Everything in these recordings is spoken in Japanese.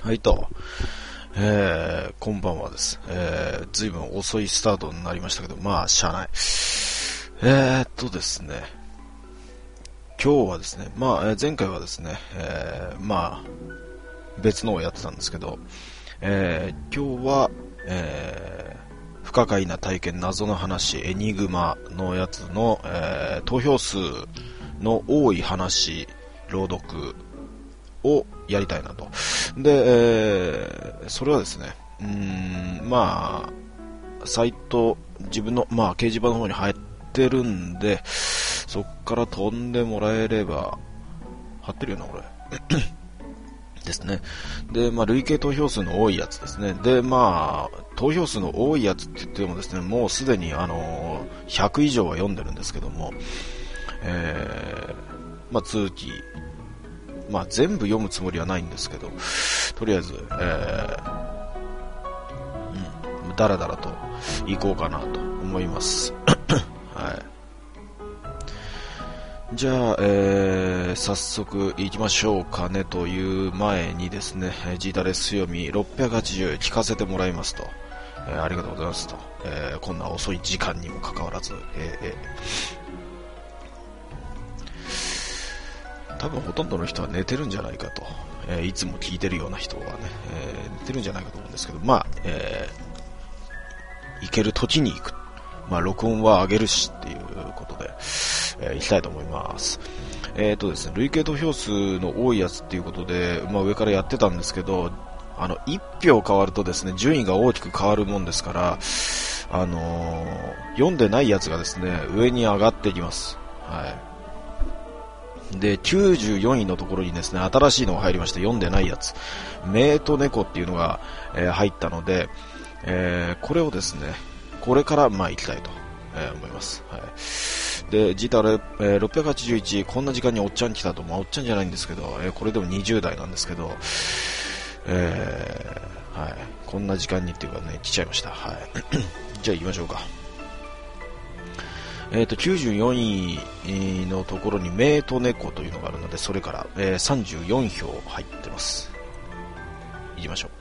はいと、こんばんはです。ずいぶん遅いスタートになりましたけど、まあ、しゃあない。ですね、今日はですね、前回はですね、別のをやってたんですけど、今日は、不可解な体験、謎の話、エニグマのやつの、投票数の多い話、朗読をやりたいなと。で、それはですね、サイト、自分の、掲示板の方に入ってるんで、そっから飛んでもらえれば、貼ってるよな、これ。ですね。で、累計投票数の多いやつですね。で、投票数の多いやつって言ってもですね、もうすでに100以上は読んでるんですけども、通知、全部読むつもりはないんですけど、とりあえず、だらだらと行こうかなと思います。はい。じゃあ、早速行きましょうかねという前にですね、ジータレス読み680聞かせてもらいますと、ありがとうございますと、こんな遅い時間にもかかわらず、多分ほとんどの人は寝てるんじゃないかと、いつも聞いてるような人はね、寝てるんじゃないかと思うんですけど、行ける時に行く。録音は上げるしっていうことで、行きたいと思います。ですね、累計投票数の多いやつっていうことで、上からやってたんですけど、1票変わるとですね、順位が大きく変わるもんですから、読んでないやつがですね、上に上がっていきます。はい。で、94位のところにですね、新しいのが入りまして、読んでないやつ、メイと猫っていうのが、入ったので、これをですね、これから行きたいと、思います。はい。で、ジータレ、681、こんな時間におっちゃん来たと、おっちゃんじゃないんですけど、これでも20代なんですけど、はい。こんな時間にっていうかね、来ちゃいました。はい。じゃあ行きましょうか。94位のところにメイと猫というのがあるので、それから、34票入ってます。行きましょう。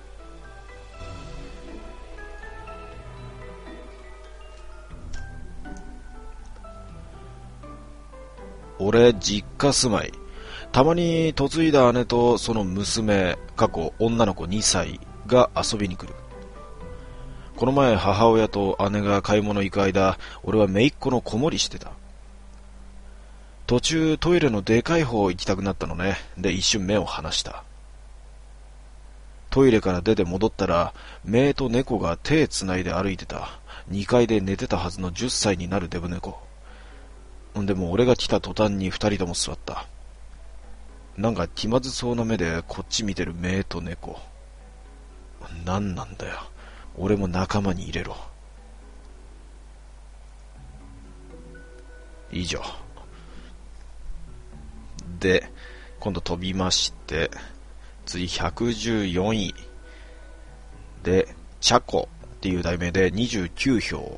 俺、実家住まい。たまに嫁いだ姉とその娘、過去女の子2歳が遊びに来る。この前母親と姉が買い物行く間、俺は姪っ子の子守りしてた。途中トイレのでかい方行きたくなったのね。で一瞬目を離した。トイレから出て戻ったら、姪と猫が手つないで歩いてた。2階で寝てたはずの10歳になるデブ猫。でも俺が来た途端に2人とも座った。なんか気まずそうな目でこっち見てる姪と猫。なんなんだよ。俺も仲間に入れろ。以上。で、今度飛びまして、次114位で、チャコっていう題名で29票。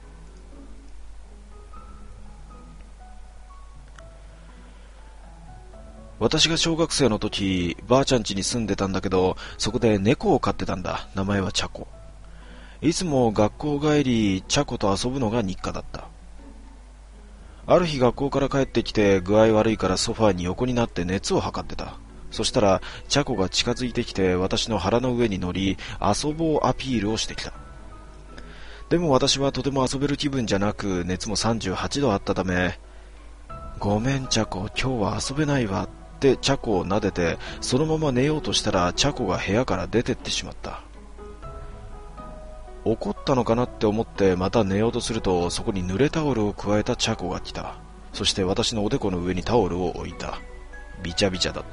私が小学生の時、ばあちゃん家に住んでたんだけど、そこで猫を飼ってたんだ。名前はチャコ。いつも学校帰り、チャコと遊ぶのが日課だった。ある日学校から帰ってきて具合悪いからソファーに横になって熱を測ってた。そしたら、チャコが近づいてきて私の腹の上に乗り、遊ぼうアピールをしてきた。でも私はとても遊べる気分じゃなく、熱も38度あったため、ごめんチャコ、今日は遊べないわ。ってチャコを撫でて、そのまま寝ようとしたらチャコが部屋から出てってしまった。怒ったのかなって思ってまた寝ようとすると、そこに濡れタオルを加えたチャコが来た。そして私のおでこの上にタオルを置いた。びちゃびちゃだった。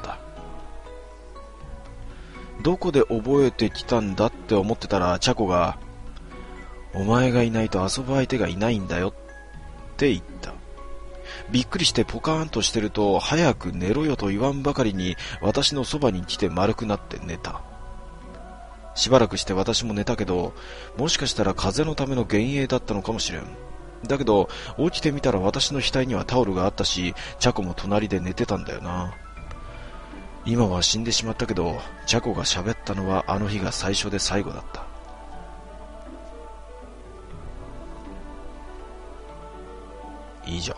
どこで覚えてきたんだって思ってたら、チャコが、お前がいないと遊ぶ相手がいないんだよって言った。びっくりしてポカーンとしてると、早く寝ろよと言わんばかりに私のそばに来て丸くなって寝た。しばらくして私も寝たけど、もしかしたら風邪のための幻影だったのかもしれん。だけど起きてみたら私の額にはタオルがあったし、チャコも隣で寝てたんだよな。 今は死んでしまったけど、チャコが喋ったのはあの日が最初で最後だった。以上。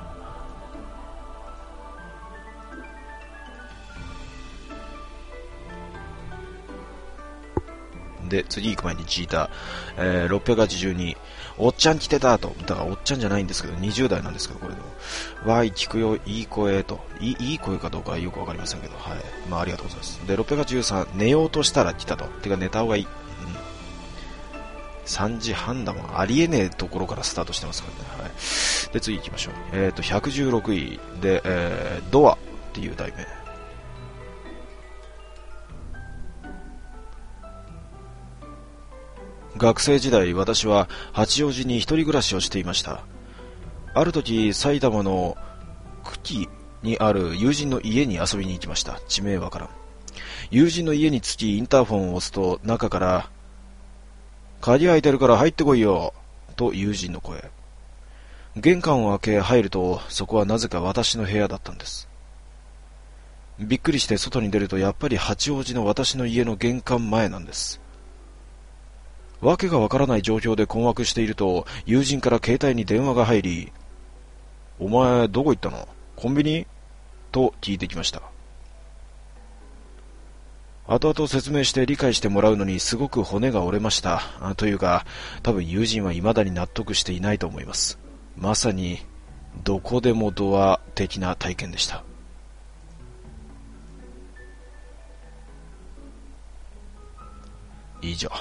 で、次行く前にチーター、682、おっちゃん来てたと。だからおっちゃんじゃないんですけど、20代なんですけど、これでも。わーい、聞くよ、いい声と。いい声かどうかはよくわかりませんけど、はい。まあ、ありがとうございます。で、683、寝ようとしたら来たと。てか、寝た方がいい。3時半だもん。ありえねえところからスタートしてますからね。はい。で、次行きましょう。116位で、ドアっていう題名。学生時代、私は八王子に一人暮らしをしていました。ある時、埼玉の久喜にある友人の家に遊びに行きました。地名わからん。友人の家に着き、インターフォンを押すと、中から、鍵開いてるから入ってこいよ、と友人の声。玄関を開け入ると、そこはなぜか私の部屋だったんです。びっくりして外に出ると、やっぱり八王子の私の家の玄関前なんです。わけがわからない状況で困惑していると、友人から携帯に電話が入り、お前どこ行ったの？コンビニ？と聞いてきました。後々説明して理解してもらうのにすごく骨が折れました。というか、多分友人は未だに納得していないと思います。まさに、どこでもドア的な体験でした。以上。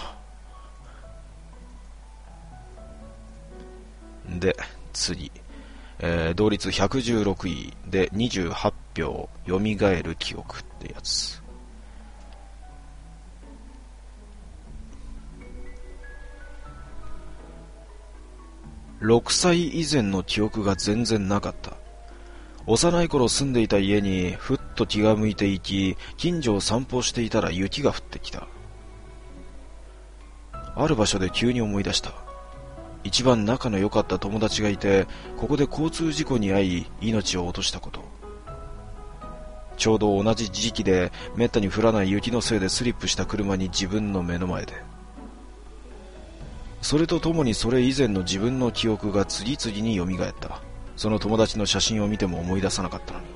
で、次。同率116位で28票、蘇る記憶ってやつ。6歳以前の記憶が全然なかった。幼い頃住んでいた家にふっと気が向いていき、近所を散歩していたら雪が降ってきた。ある場所で急に思い出した。一番仲の良かった友達がいて、ここで交通事故に遭い命を落としたこと。ちょうど同じ時期でめったに降らない雪のせいでスリップした車に自分の目の前で。それとともにそれ以前の自分の記憶が次々に蘇った。その友達の写真を見ても思い出さなかったのに。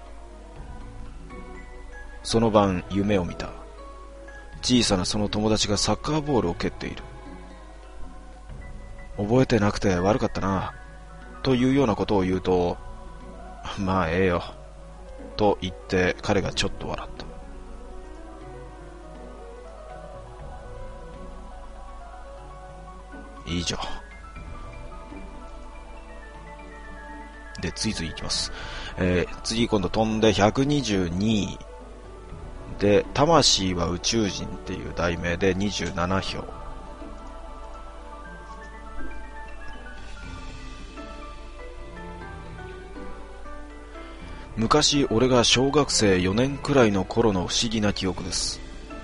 その晩夢を見た。小さなその友達がサッカーボールを蹴っている。覚えてなくて悪かったな、というようなことを言うと、まあええよ、と言って彼がちょっと笑った。以上。で、次々いきます。次今度飛んで122位で、魂は宇宙人っていう題名で27票。昔俺が小学生4年くらいの頃の不思議な記憶です。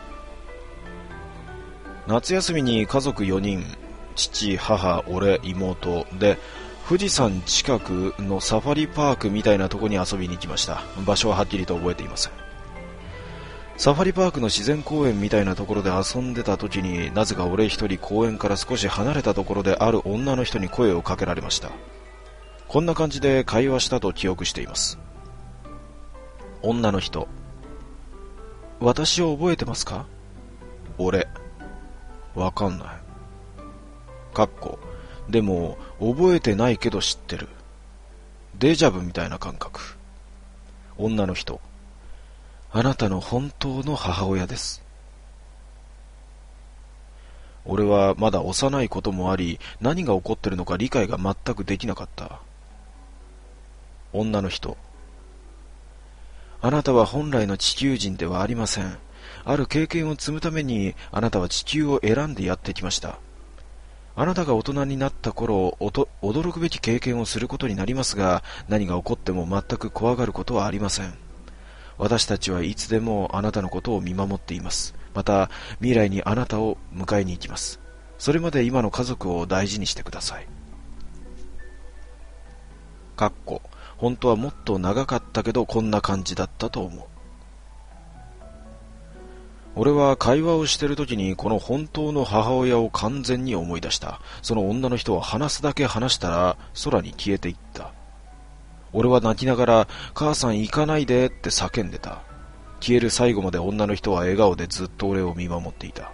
夏休みに家族4人、父、母、俺、妹で富士山近くのサファリパークみたいなとこに遊びに行きました。場所ははっきりと覚えていません。サファリパークの自然公園みたいなところで遊んでた時に、なぜか俺一人公園から少し離れたところである女の人に声をかけられました。こんな感じで会話したと記憶しています。女の人、私を覚えてますか？俺、わかんない。かっこ、でも覚えてないけど知ってる。デジャブみたいな感覚。女の人、あなたの本当の母親です。俺はまだ幼いこともあり、何が起こってるのか理解が全くできなかった。女の人、あなたは本来の地球人ではありません。ある経験を積むためにあなたは地球を選んでやってきました。あなたが大人になった頃、驚くべき経験をすることになりますが、何が起こっても全く怖がることはありません。私たちはいつでもあなたのことを見守っています。また未来にあなたを迎えに行きます。それまで今の家族を大事にしてください。かっこ、本当はもっと長かったけどこんな感じだったと思う。 俺は会話をしてる時にこの本当の母親を完全に思い出した。その女の人は話すだけ話したら空に消えていった。俺は泣きながら母さん行かないでって叫んでた。消える最後まで女の人は笑顔でずっと俺を見守っていた。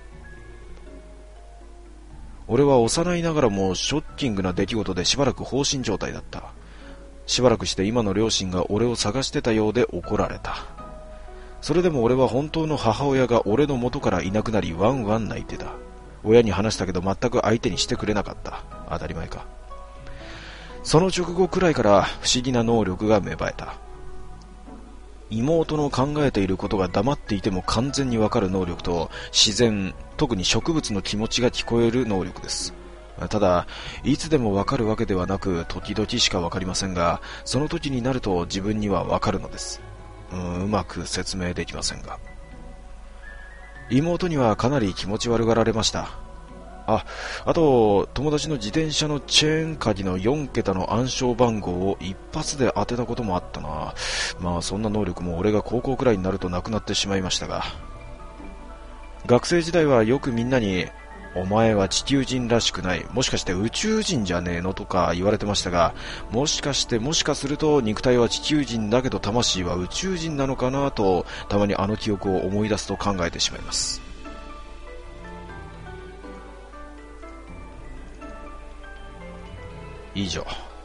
俺は幼いながらもショッキングな出来事でしばらく放心状態だった。しばらくして今の両親が俺を探してたようで怒られた。それでも俺は本当の母親が俺の元からいなくなりワンワン泣いてた。親に話したけど全く相手にしてくれなかった。当たり前か。その直後くらいから不思議な能力が芽生えた。妹の考えていることが黙っていても完全にわかる能力と自然、特に植物の気持ちが聞こえる能力です。ただ、いつでもわかるわけではなく時々しかわかりませんが、その時になると自分にはわかるのです。うまく説明できませんが。妹にはかなり気持ち悪がられました。あと、友達の自転車のチェーン鍵の4桁の暗証番号を一発で当てたこともあったな。まあそんな能力も俺が高校くらいになるとなくなってしまいましたが。学生時代はよくみんなに、お前は地球人らしくない、もしかして宇宙人じゃねえのとか言われてましたが、もしかすると肉体は地球人だけど魂は宇宙人なのかなと、たまにあの記憶を思い出すと考えてしまいます。以上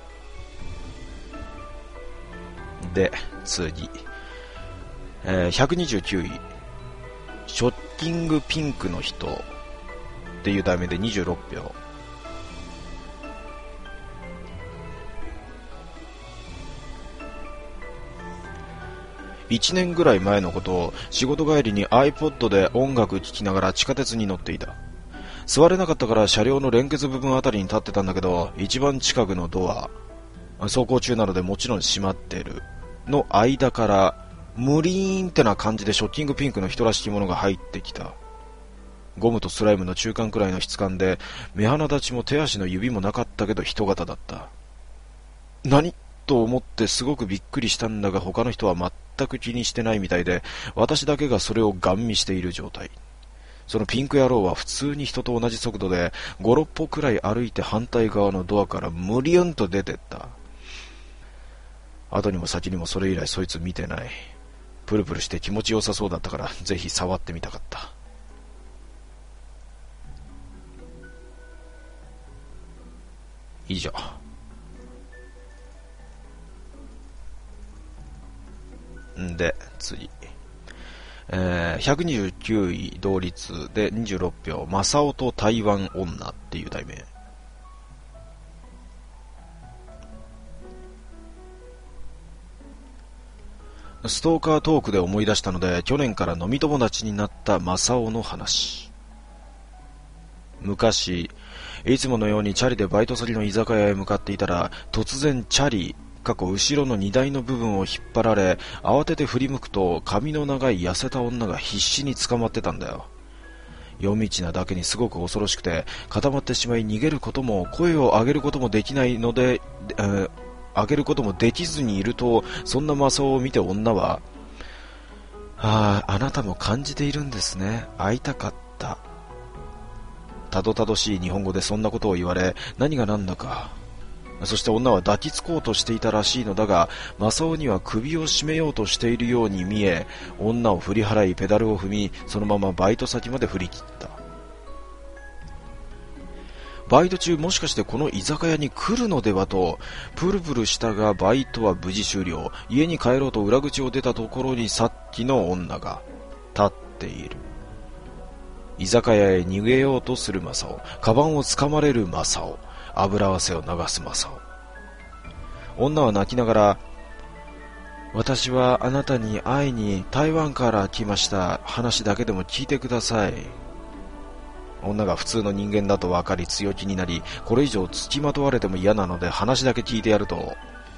で、次、129位ショッキングピンクの人っていう題名で26票。1年ぐらい前のことを、仕事帰りに iPod で音楽聴きながら地下鉄に乗っていた。座れなかったから車両の連結部分あたりに立ってたんだけど、一番近くのドア、走行中なのでもちろん閉まってるの間からムリーンってな感じでショッキングピンクの人らしきものが入ってきた。ゴムとスライムの中間くらいの質感で、目鼻立ちも手足の指もなかったけど人型だった。何と思ってすごくびっくりしたんだが、他の人は全く気にしてないみたいで、私だけがそれをガン見している状態。そのピンク野郎は普通に人と同じ速度で5、6歩くらい歩いて反対側のドアからムリュンと出てった。後にも先にもそれ以来そいつ見てない。プルプルして気持ちよさそうだったからぜひ触ってみたかった。以上。で、次。129位同率で26票、マサオと台湾女っていう題名。ストーカートークで思い出したので、去年から飲み友達になったマサオの話。昔、いつものようにチャリでバイト先の居酒屋へ向かっていたら、突然チャリ、後ろの荷台の部分を引っ張られ、慌てて振り向くと髪の長い痩せた女が必死に捕まってたんだよ。夜道なだけにすごく恐ろしくて、固まってしまい逃げることも声を上げることもできないので、上げることもできずにいると、そんなマサオを見て女は、あなたも感じているんですね。会いたかった。たどたどしい日本語でそんなことを言われ、何が何だか。そして女は抱きつこうとしていたらしいのだが、マサオには首を絞めようとしているように見え、女を振り払いペダルを踏み、そのままバイト先まで振り切った。バイト中もしかしてこの居酒屋に来るのではと、プルプルしたがバイトは無事終了。家に帰ろうと裏口を出たところにさっきの女が立っている。居酒屋へ逃げようとするマサオ、カバンをつかまれるマサオ、油汗を流すマサオ。女は泣きながら、私はあなたに会いに台湾から来ました。話だけでも聞いてください。女が普通の人間だと分かり強気になり、これ以上付きまとわれても嫌なので話だけ聞いてやると、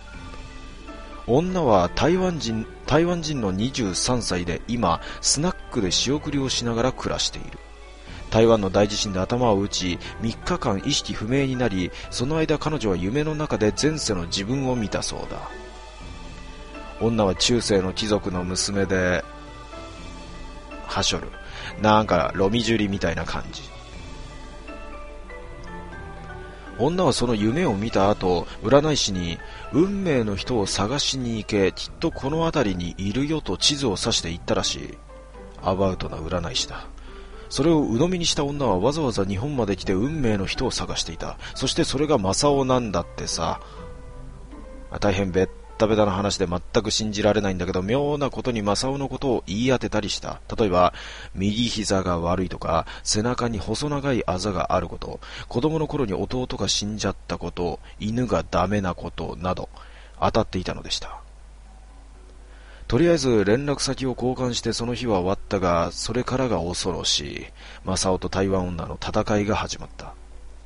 女は台湾人の23歳で今スナックで仕送りをしながら暮らしている。台湾の大地震で頭を打ち3日間意識不明になり、その間彼女は夢の中で前世の自分を見たそうだ。女は中世の貴族の娘で、 はしょる。なんかロミジュリみたいな感じ。女はその夢を見た後、占い師に運命の人を探しに行け、きっとこの辺りにいるよと地図を指して言ったらしい。アバウトな占い師だ。それを鵜呑みにした女はわざわざ日本まで来て運命の人を探していた。そしてそれが正雄なんだってさ。大変ベッタベタな話で全く信じられないんだけど、妙なことに正雄のことを言い当てたりした。例えば、右膝が悪いとか、背中に細長いあざがあること、子供の頃に弟が死んじゃったこと、犬がダメなことなど、当たっていたのでした。とりあえず連絡先を交換してその日は終わったが、それからが恐ろしい。正雄と台湾女の戦いが始まった。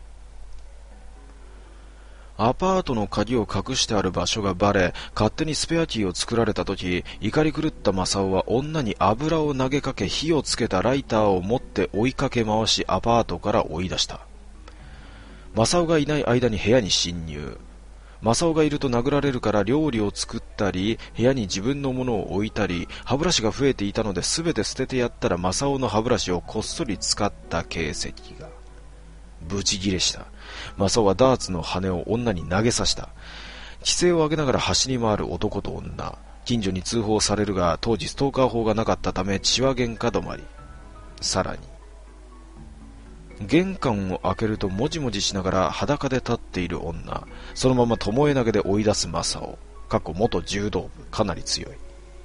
アパートの鍵を隠してある場所がバレ、勝手にスペアキーを作られた時、怒り狂った正雄は女に油を投げかけ火をつけたライターを持って追いかけ回しアパートから追い出した。正雄がいない間に部屋に侵入。正雄がいると殴られるから料理を作ったり、部屋に自分のものを置いたり、歯ブラシが増えていたので全て捨ててやったら正雄の歯ブラシをこっそり使った形跡が。ブチギレした。正雄はダーツの羽を女に投げさせた。奇声を上げながら走り回る男と女。近所に通報されるが、当時ストーカー法がなかったため血は喧嘩止まり。さらに玄関を開けるともじもじしながら裸で立っている女。そのまま巴投げで追い出す正雄。元柔道部、かなり強い。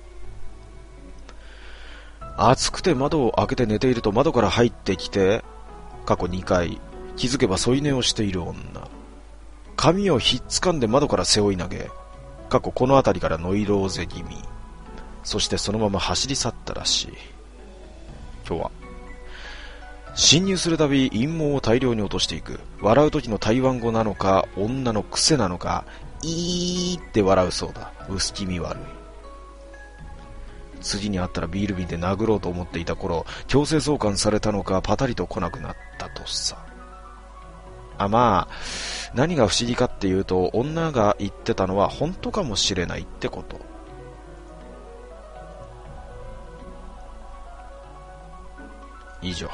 暑くて窓を開けて寝ていると窓から入ってきて、2階。気づけば添い寝をしている女。髪をひっつかんで窓から背負い投げ。この辺りからノイローゼ気味。そしてそのまま走り去ったらしい。今日は侵入するたび陰謀を大量に落としていく。笑う時の台湾語なのか女の癖なのか、いーって笑うそうだ。薄気味悪い。次に会ったらビール瓶で殴ろうと思っていた頃、強制送還されたのかパタリと来なくなったとさ。まあ何が不思議かっていうと、女が言ってたのは本当かもしれないってこと。以上。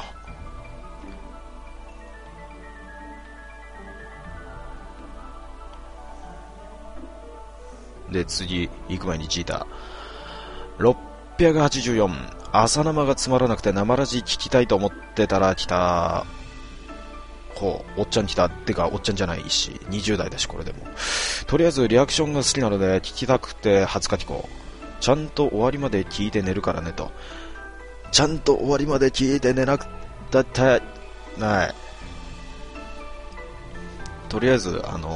で次行く前にチーター684、朝生がつまらなくて生ラジ聞きたいと思ってたら来た。おっちゃん来た。ってかおっちゃんじゃないし20代だし、これでもとりあえずリアクションが好きなので聞きたくて初書きこう。ちゃんと終わりまで聞いて寝るからねと。ちゃんと終わりまで聞いて寝なくたってない。とりあえず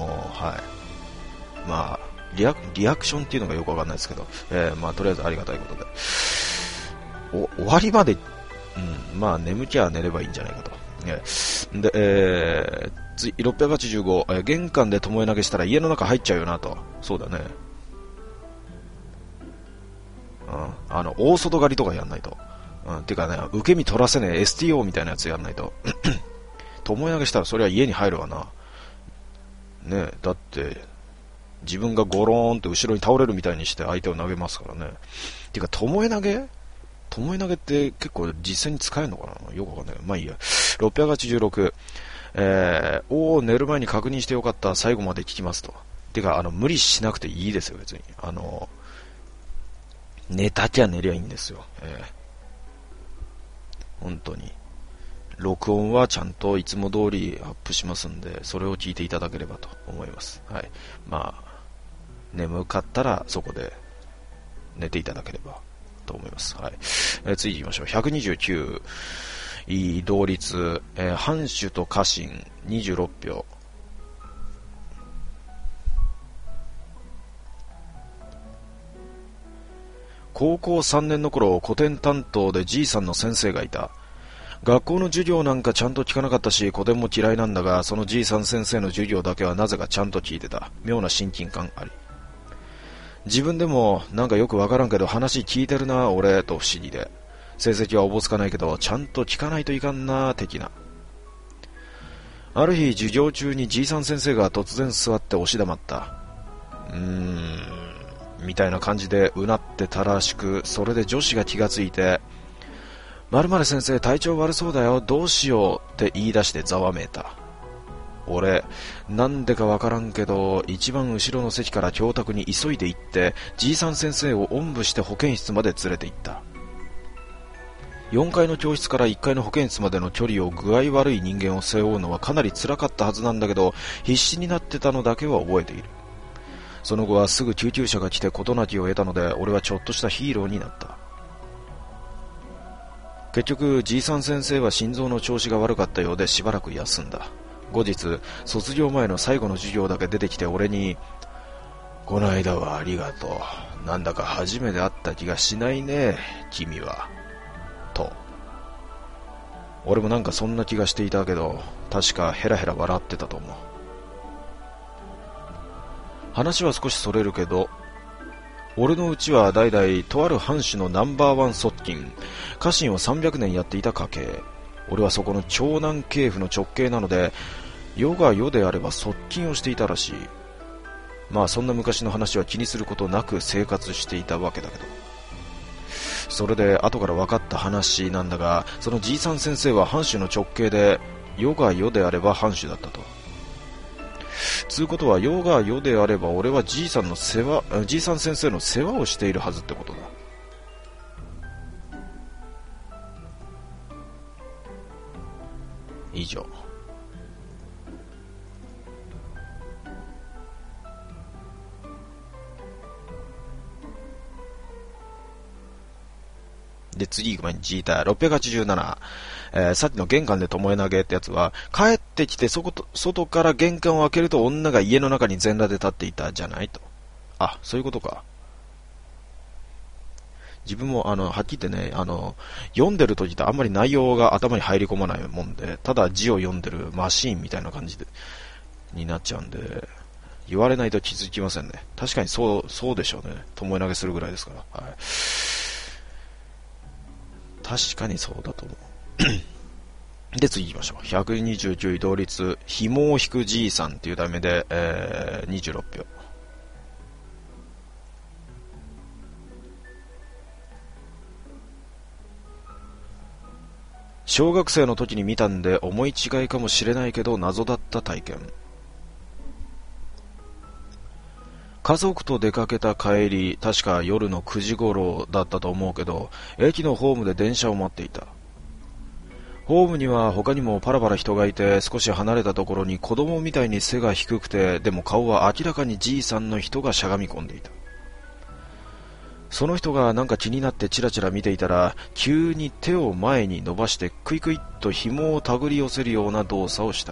はいまあリアクションっていうのがよくわかんないですけど、とりあえずありがたいことで終わりまで、眠きゃ寝ればいいんじゃないかと。で、次685、玄関で巴投げしたら家の中入っちゃうよなと。そうだね。大外刈りとかやんないと。てかね、受け身取らせねえ STO みたいなやつやんないと。巴投げしたらそれは家に入るわな。ねえ、だって、自分がゴローンって後ろに倒れるみたいにして相手を投げますからね。てか、巴投げって結構実際に使えるのかな、よくわかんない。まあいいや。686、寝る前に確認してよかった。最後まで聞きますと。てか、無理しなくていいですよ、別に。寝たきゃ寝りゃいいんですよ。本当に。録音はちゃんといつも通りアップしますんで、それを聞いていただければと思います。はい。眠かったらそこで寝ていただければと思います。はい。次行きましょう。129位同率、藩主と家臣26票。高校3年の頃、古典担当でじいさんの先生がいた。学校の授業なんかちゃんと聞かなかったし、古典も嫌いなんだが、そのじいさん先生の授業だけはなぜかちゃんと聞いてた。妙な親近感あり。自分でもなんかよくわからんけど話聞いてるな俺と不思議で、成績はおぼつかないけどちゃんと聞かないといかんな的な。ある日授業中にじいさん先生が突然座って押し黙った。みたいな感じでうなってたらしく、それで女子が気がついて、 〇〇先生体調悪そうだよ、どうしようって言い出してざわめいた。俺、なんでかわからんけど、一番後ろの席から教託に急いで行って、じいさん先生をおんぶして保健室まで連れて行った。4階の教室から1階の保健室までの距離を具合悪い人間を背負うのはかなり辛かったはずなんだけど、必死になってたのだけは覚えている。その後はすぐ救急車が来て事なきを得たので、俺はちょっとしたヒーローになった。結局、じいさん先生は心臓の調子が悪かったようでしばらく休んだ。後日、卒業前の最後の授業だけ出てきて俺に、この間はありがとう。なんだか初めて会った気がしないね、君は。と。俺もなんかそんな気がしていたけど、確かヘラヘラ笑ってたと思う。話は少しそれるけど、俺のうちは代々とある藩主のナンバーワン側近、家臣を300年やっていた家系。俺はそこの長男系譜の直系なので、世が世であれば側近をしていたらしい。まあそんな昔の話は気にすることなく生活していたわけだけど。それで後から分かった話なんだが、そのじいさん先生は藩主の直系で、世が世であれば藩主だったと。つうことは世が世であれば俺はじいさん先生の世話をしているはずってことだ。以上。で、次行く前にジーター687、さっきの玄関で巴投げってやつは、帰ってきて外から玄関を開けると女が家の中に全裸で立っていたじゃないと。あ、そういうことか。自分もはっきり言ってね、読んでる時ってあんまり内容が頭に入り込まないもんで、ただ字を読んでるマシーンみたいな感じで、になっちゃうんで、言われないと気づきませんね。確かにそうでしょうね。巴投げするぐらいですから。はい。確かにそうだと思う。で、次行きましょう。129位同率、紐を引くじいさんっていう題名で、26票。小学生の時に見たんで思い違いかもしれないけど謎だった体験。家族と出かけた帰り、確か夜の9時頃だったと思うけど、駅のホームで電車を待っていた。ホームには他にもパラパラ人がいて、少し離れたところに子供みたいに背が低くて、でも顔は明らかにじいさんの人がしゃがみ込んでいた。その人がなんか気になってチラチラ見ていたら、急に手を前に伸ばしてクイクイっと紐を手繰り寄せるような動作をした。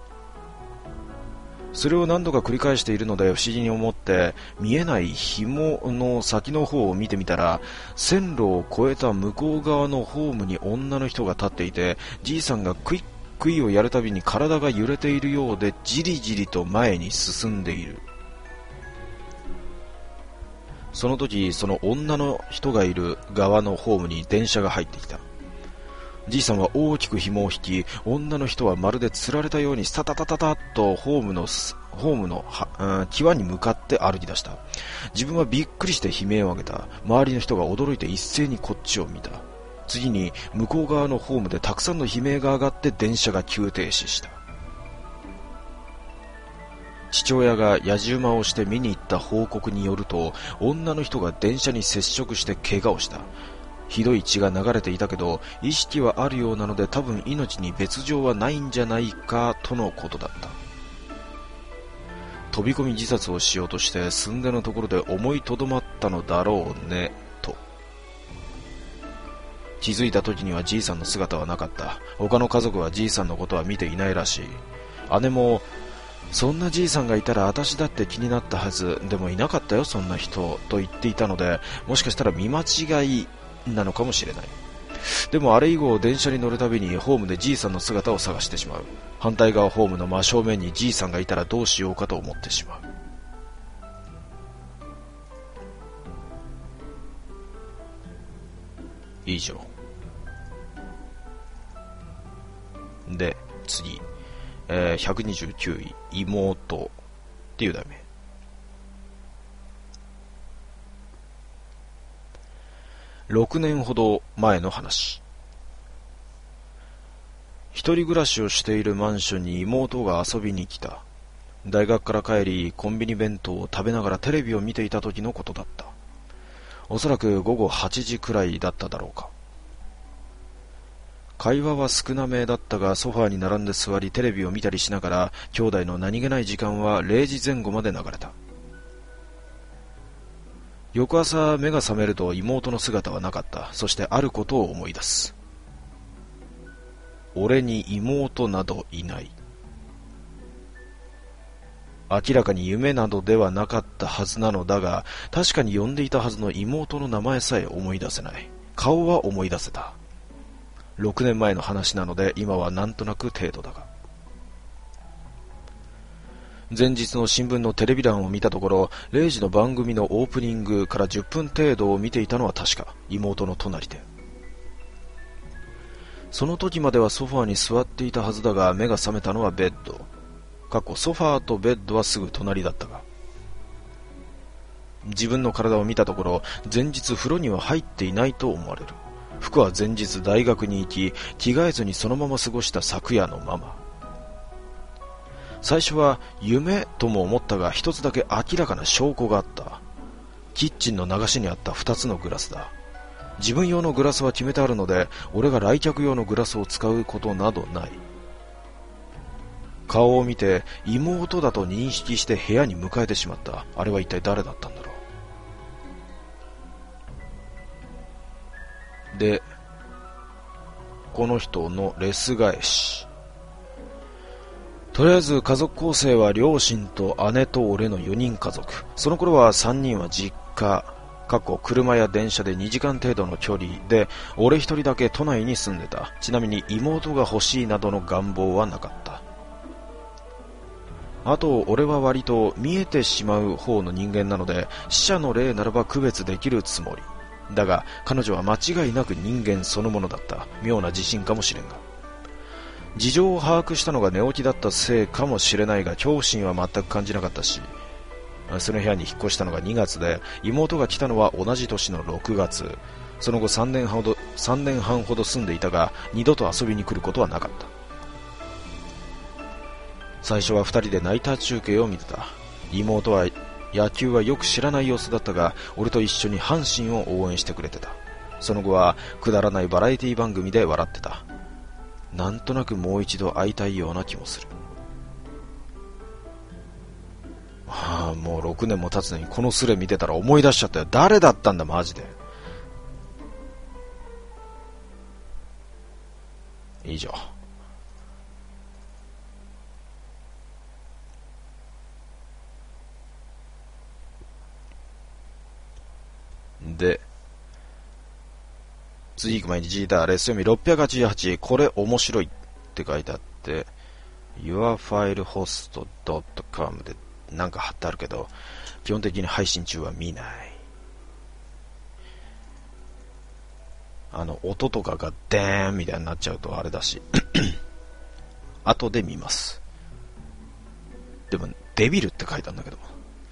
それを何度か繰り返しているので不思議に思って、見えない紐の先の方を見てみたら、線路を越えた向こう側のホームに女の人が立っていて、じいさんがクイックイをやるたびに体が揺れているようで、じりじりと前に進んでいる。その時、その女の人がいる側のホームに電車が入ってきた。じいさんは大きく紐を引き、女の人はまるで釣られたようにスタタタタタッとホームの際に向かって歩き出した。自分はびっくりして悲鳴を上げた。周りの人が驚いて一斉にこっちを見た。次に向こう側のホームでたくさんの悲鳴が上がって電車が急停止した。父親が野じ馬をして見に行った報告によると、女の人が電車に接触して怪我をした。ひどい血が流れていたけど、意識はあるようなので多分命に別状はないんじゃないかとのことだった。飛び込み自殺をしようとして寸んでのところで思いとどまったのだろうね、と。気づいた時にはじいさんの姿はなかった。他の家族はじいさんのことは見ていないらしい。姉も、そんなじいさんがいたら私だって気になったはず、でもいなかったよそんな人、と言っていたので、もしかしたら見間違いなのかもしれない。でもあれ以後電車に乗るたびにホームでじいさんの姿を探してしまう。反対側ホームの真正面にじいさんがいたらどうしようかと思ってしまう。以上。で、次。129位、妹っていう題名。6年ほど前の話。 一人暮らしをしているマンションに妹が遊びに来た。大学から帰り、コンビニ弁当を食べながらテレビを見ていた時のことだった。おそらく午後8時くらいだっただろうか。会話は少なめだったが、ソファーに並んで座りテレビを見たりしながら、兄弟の何気ない時間は0時前後まで流れた。翌朝目が覚めると妹の姿はなかった。そしてあることを思い出す。俺に妹などいない。明らかに夢などではなかったはずなのだが、確かに呼んでいたはずの妹の名前さえ思い出せない。顔は思い出せた。6年前の話なので今はなんとなく程度だが。前日の新聞のテレビ欄を見たところ、0時の番組のオープニングから10分程度を見ていたのは確か妹の隣で。その時まではソファーに座っていたはずだが、目が覚めたのはベッド。ソファーとベッドはすぐ隣だったが、自分の体を見たところ、前日風呂には入っていないと思われる。服は前日大学に行き、着替えずにそのまま過ごした昨夜のまま。最初は夢とも思ったが、一つだけ明らかな証拠があった。キッチンの流しにあった2つのグラスだ。自分用のグラスは決めてあるので、俺が来客用のグラスを使うことなどない。顔を見て妹だと認識して部屋に迎えてしまった。あれは一体誰だったんだろう。で、この人のレス返し。とりあえず家族構成は両親と姉と俺の4人家族。その頃は3人は実家、車や電車で2時間程度の距離で、俺一人だけ都内に住んでた。ちなみに妹が欲しいなどの願望はなかった。あと俺は割と見えてしまう方の人間なので、死者の霊ならば区別できるつもりだが、彼女は間違いなく人間そのものだった。妙な自信かもしれんが、事情を把握したのが寝起きだったせいかもしれないが、恐怖心は全く感じなかったし、その部屋に引っ越したのが2月で、妹が来たのは同じ年の6月。その後3年半ほど住んでいたが、二度と遊びに来ることはなかった。最初は2人でナイター中継を見てた。妹は野球はよく知らない様子だったが、俺と一緒に阪神を応援してくれてた。その後はくだらないバラエティ番組で笑ってた。なんとなくもう一度会いたいような気もする。もう6年も経つのにこのスレ見てたら思い出しちゃったよ。誰だったんだマジで。以上。で、次行く前にジーターレス読み688、これ面白いって書いてあって、yourfilehost.com でなんか貼ってあるけど、基本的に配信中は見ない。音とかがデーンみたいになっちゃうとあれだし後で見ます。でもデビルって書いたんだけど、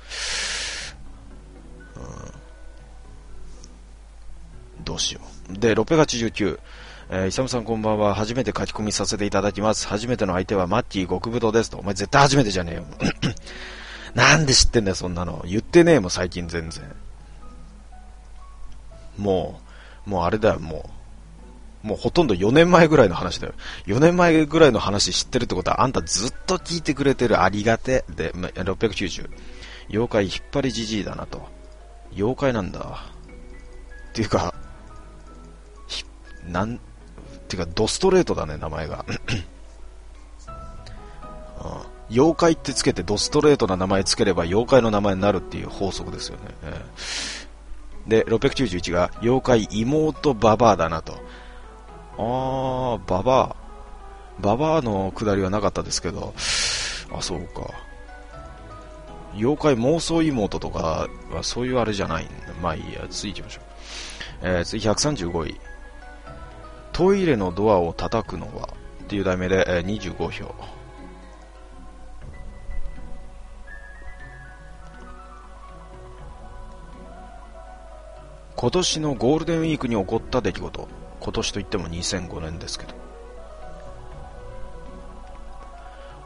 どうしよう。で、689、イサムさんこんばんは。初めて書き込みさせていただきます。初めての相手はマッキー極太ですと。お前絶対初めてじゃねえよなんで知ってんだよそんなの。言ってねえもん最近全然。もうあれだよ、もうほとんど4年前ぐらいの話だよ。4年前ぐらいの話知ってるってことは、あんたずっと聞いてくれてる、ありがて。で、690、妖怪引っ張りじじいだなと。妖怪なんだっていうか、てかドストレートだね名前が妖怪ってつけてドストレートな名前つければ妖怪の名前になるっていう法則ですよね。で、691が妖怪妹ババアだなと。ババアのくだりはなかったですけど、そうか。妖怪妄想妹とかはそういうあれじゃないんで、まあいいや、次行きましょう。次135位。トイレのドアを叩くのはっていう題名で、25票。今年のゴールデンウィークに起こった出来事。今年といっても2005年ですけど、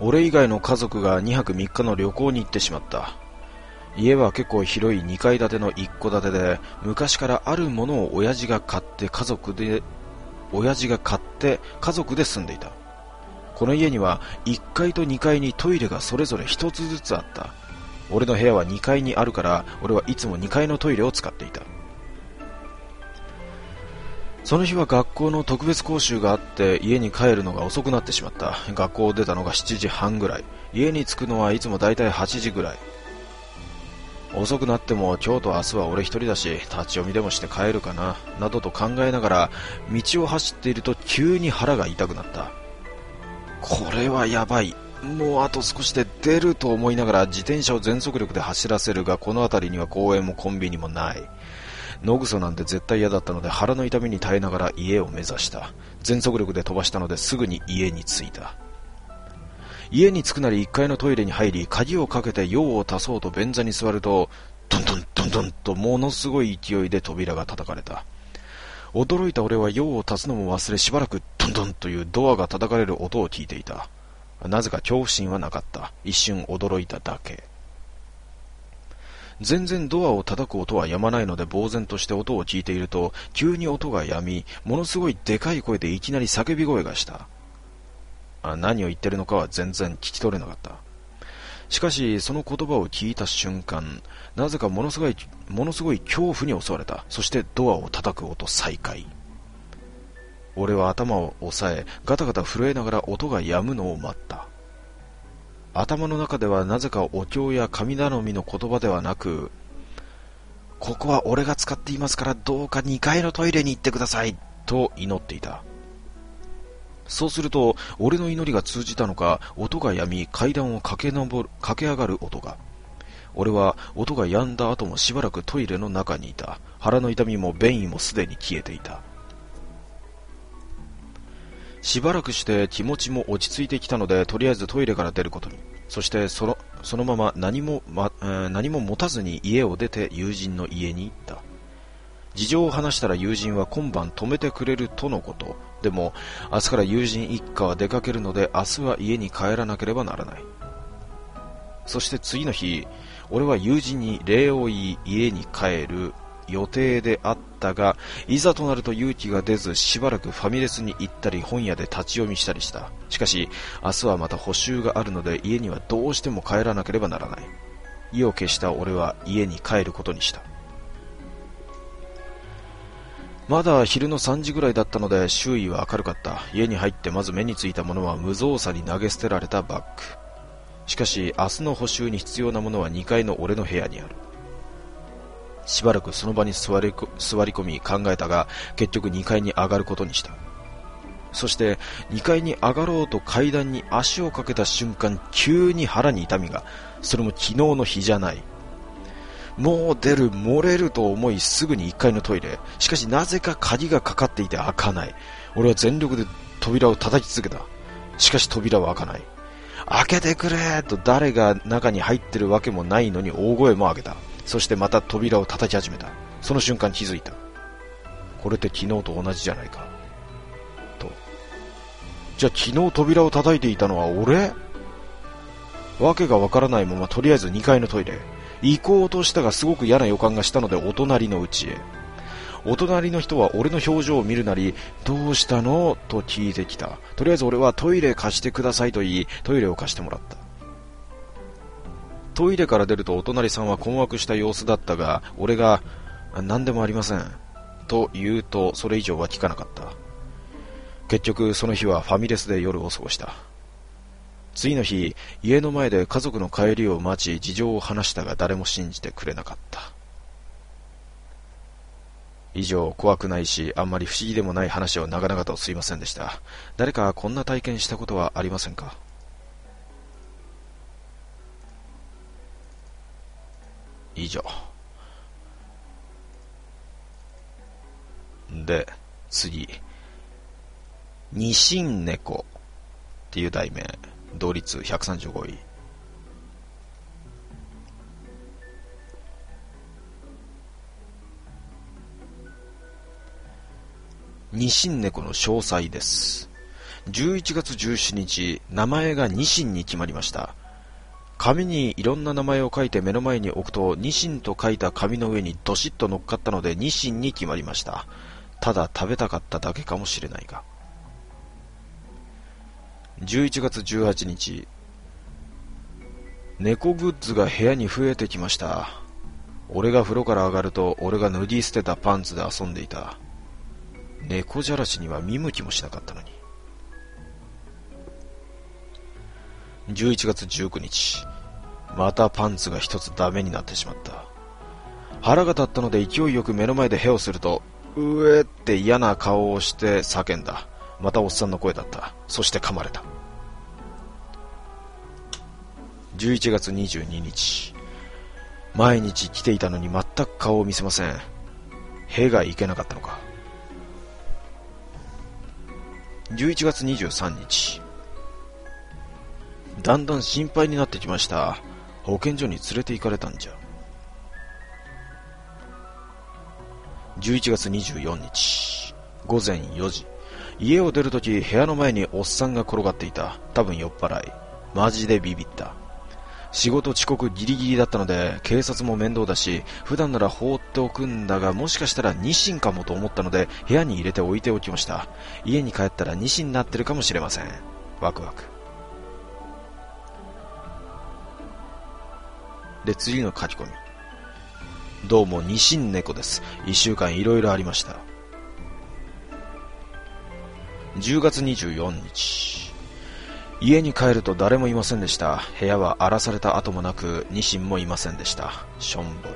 俺以外の家族が2泊3日の旅行に行ってしまった。家は結構広い2階建ての一戸建てで、昔からあるものを親父が買って家族で住んでいた。この家には1階と2階にトイレがそれぞれ1つずつあった。俺の部屋は2階にあるから、俺はいつも2階のトイレを使っていた。その日は学校の特別講習があって家に帰るのが遅くなってしまった。学校を出たのが7時半ぐらい。家に着くのはいつもだいたい8時ぐらい。遅くなっても今日と明日は俺一人だし、立ち読みでもして帰るかな、などと考えながら道を走っていると急に腹が痛くなった。これはやばい。もうあと少しで出ると思いながら自転車を全速力で走らせるが、この辺りには公園もコンビニもない。野ぐそなんて絶対嫌だったので腹の痛みに耐えながら家を目指した。全速力で飛ばしたのですぐに家に着いた。家に着くなり1階のトイレに入り、鍵をかけて用を足そうと便座に座ると、トントントントンとものすごい勢いで扉が叩かれた。驚いた俺は用を足すのも忘れ、しばらくトントンというドアが叩かれる音を聞いていた。なぜか恐怖心はなかった。一瞬驚いただけ。全然ドアを叩く音は止まないので呆然として音を聞いていると、急に音が止み、ものすごいでかい声でいきなり叫び声がした。何を言ってるのかは全然聞き取れなかった。しかしその言葉を聞いた瞬間、なぜかものすごい恐怖に襲われた。そしてドアを叩く音再開。俺は頭を押さえ、ガタガタ震えながら音が止むのを待った。頭の中ではなぜかお経や神頼みの言葉ではなく、ここは俺が使っていますからどうか2階のトイレに行ってくださいと祈っていた。そうすると俺の祈りが通じたのか、音が止み階段を駆け上がる音が。俺は音が止んだ後もしばらくトイレの中にいた。腹の痛みも便意もすでに消えていた。しばらくして気持ちも落ち着いてきたので、とりあえずトイレから出ることに。そしてそのまま何も持たずに家を出て友人の家に行った。事情を話したら友人は今晩泊めてくれるとのこと。でも明日から友人一家は出かけるので、明日は家に帰らなければならない。そして次の日、俺は友人に礼を言い家に帰る予定であったが、いざとなると勇気が出ず、しばらくファミレスに行ったり本屋で立ち読みしたりした。しかし明日はまた補習があるので家にはどうしても帰らなければならない。意を決した俺は家に帰ることにした。まだ昼の3時ぐらいだったので周囲は明るかった。家に入ってまず目についたものは無造作に投げ捨てられたバッグ。しかし明日の補習に必要なものは2階の俺の部屋にある。しばらくその場に座り込み考えたが、結局2階に上がることにした。そして2階に上がろうと階段に足をかけた瞬間、急に腹に痛みが。それも昨日の日じゃない。もう出る、漏れると思いすぐに1階のトイレ。しかしなぜか鍵がかかっていて開かない。俺は全力で扉を叩き続けた。しかし扉は開かない。開けてくれと誰が中に入ってるわけもないのに大声も上げた。そしてまた扉を叩き始めた。その瞬間気づいた。これって昨日と同じじゃないかと。じゃあ昨日扉を叩いていたのは俺？わけがわからないままとりあえず2階のトイレ行こうとしたが、すごく嫌な予感がしたのでお隣の家へ。お隣の人は俺の表情を見るなり、どうしたのと聞いてきた。とりあえず俺はトイレ貸してくださいと言い、トイレを貸してもらった。トイレから出るとお隣さんは困惑した様子だったが、俺が何でもありませんと言うとそれ以上は聞かなかった。結局その日はファミレスで夜を過ごした。次の日、家の前で家族の帰りを待ち事情を話したが誰も信じてくれなかった。以上、怖くないしあんまり不思議でもない話を長々とすいませんでした。誰かこんな体験したことはありませんか？以上で、次、ニシンネコっていう題名、同率135位。ニシンネコの詳細です。 11月17日、名前がニシンに決まりました。紙にいろんな名前を書いて目の前に置くと、ニシンと書いた紙の上にどしっと乗っかったのでニシンに決まりました。ただ食べたかっただけかもしれないが。11月18日、猫グッズが部屋に増えてきました。俺が風呂から上がると、俺が脱ぎ捨てたパンツで遊んでいた。猫じゃらしには見向きもしなかったのに。11月19日、またパンツが一つダメになってしまった。腹が立ったので勢いよく目の前でヘをすると、うえって嫌な顔をして叫んだ。またおっさんの声だった。そして噛まれた。11月22日、毎日来ていたのに全く顔を見せません。へがいけなかったのか。11月23日、だんだん心配になってきました。保健所に連れて行かれたんじゃ。11月24日、午前4時、家を出るとき部屋の前におっさんが転がっていた。多分酔っ払い。マジでビビった。仕事遅刻ギリギリだったので、警察も面倒だし、普段なら放っておくんだが、もしかしたらニシンかもと思ったので、部屋に入れて置いておきました。家に帰ったらニシンになってるかもしれません。ワクワク。で、次の書き込み。どうもニシン猫です。1週間いろいろありました。10月24日、家に帰ると誰もいませんでした。部屋は荒らされた跡もなく、ニシンもいませんでした。しょんぼ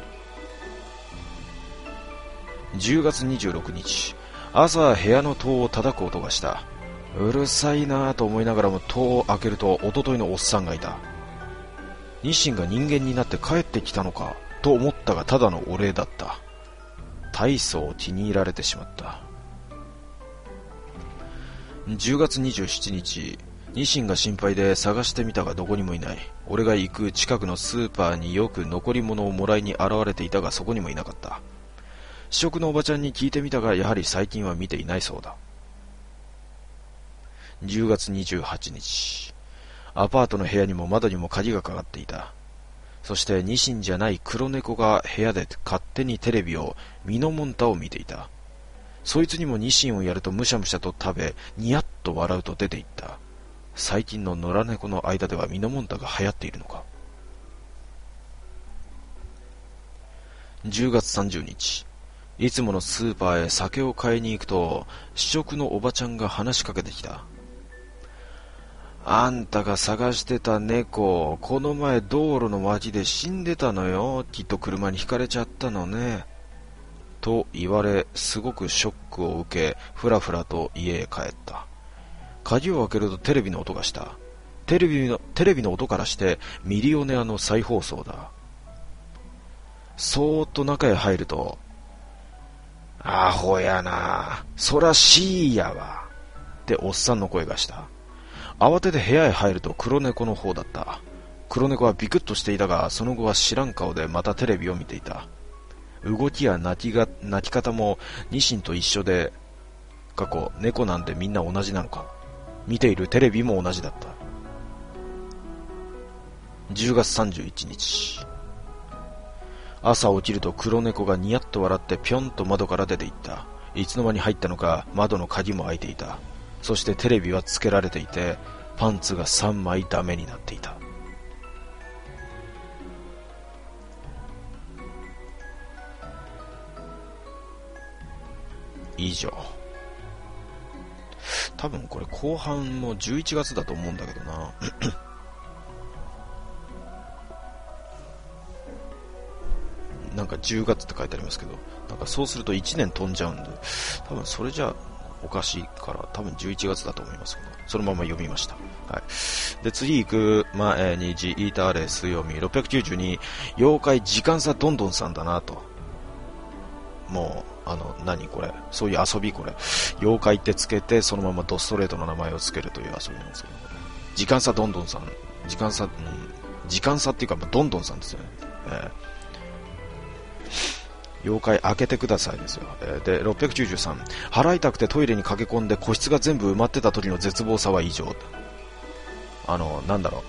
り。10月26日、朝部屋の戸を叩く音がした。うるさいなぁと思いながらも戸を開けると、一昨日のおっさんがいた。ニシンが人間になって帰ってきたのかと思ったが、ただのお礼だった。大層気に入られてしまった。10月27日、ニシンが心配で探してみたがどこにもいない。俺が行く近くのスーパーによく残り物をもらいに現れていたが、そこにもいなかった。試食のおばちゃんに聞いてみたが、やはり最近は見ていないそうだ。10月28日、アパートの部屋にも窓にも鍵がかかっていた。そしてニシンじゃない黒猫が部屋で勝手にテレビを、ミノモンタを見ていた。そいつにもニシンをやるとむしゃむしゃと食べ、ニヤッと笑うと出ていった。最近の野良猫の間ではミノモンタが流行っているのか。10月30日、いつものスーパーへ酒を買いに行くと、試食のおばちゃんが話しかけてきた。あんたが探してた猫、この前道路の脇で死んでたのよ。きっと車にひかれちゃったのね。と言われ、すごくショックを受け、ふらふらと家へ帰った。鍵を開けるとテレビの音がした。テレビの音からしてミリオネアの再放送だ。そーっと中へ入ると、アホやな、そらしいやわっておっさんの声がした。慌てて部屋へ入ると黒猫の方だった。黒猫はビクッとしていたが、その後は知らん顔でまたテレビを見ていた。動きや鳴き方もニシンと一緒で、猫なんてみんな同じなのか。見ているテレビも同じだった。10月31日、朝起きると黒猫がニヤッと笑ってぴょんと窓から出ていった。いつの間に入ったのか、窓の鍵も開いていた。そしてテレビはつけられていて、パンツが3枚ダメになっていた。以上。多分これ後半も11月だと思うんだけどな。なんか10月って書いてありますけど、なんかそうすると1年飛んじゃうんで、多分それじゃおかしいから、多分11月だと思いますけど、そのまま読みました。はい。で、次行く前にジーターレス読み692、妖怪時間差どんどんさんだなと。もう、何これ、そういう遊びこれ。妖怪ってつけて、そのままドストレートの名前をつけるという遊びなんですけど、時間差どんどんさん。時間差っていうか、どんどんさんですよね。 妖怪開けてくださいですよ。で、693、腹痛くてトイレに駆け込んで個室が全部埋まってた時の絶望さは異常。なんだろ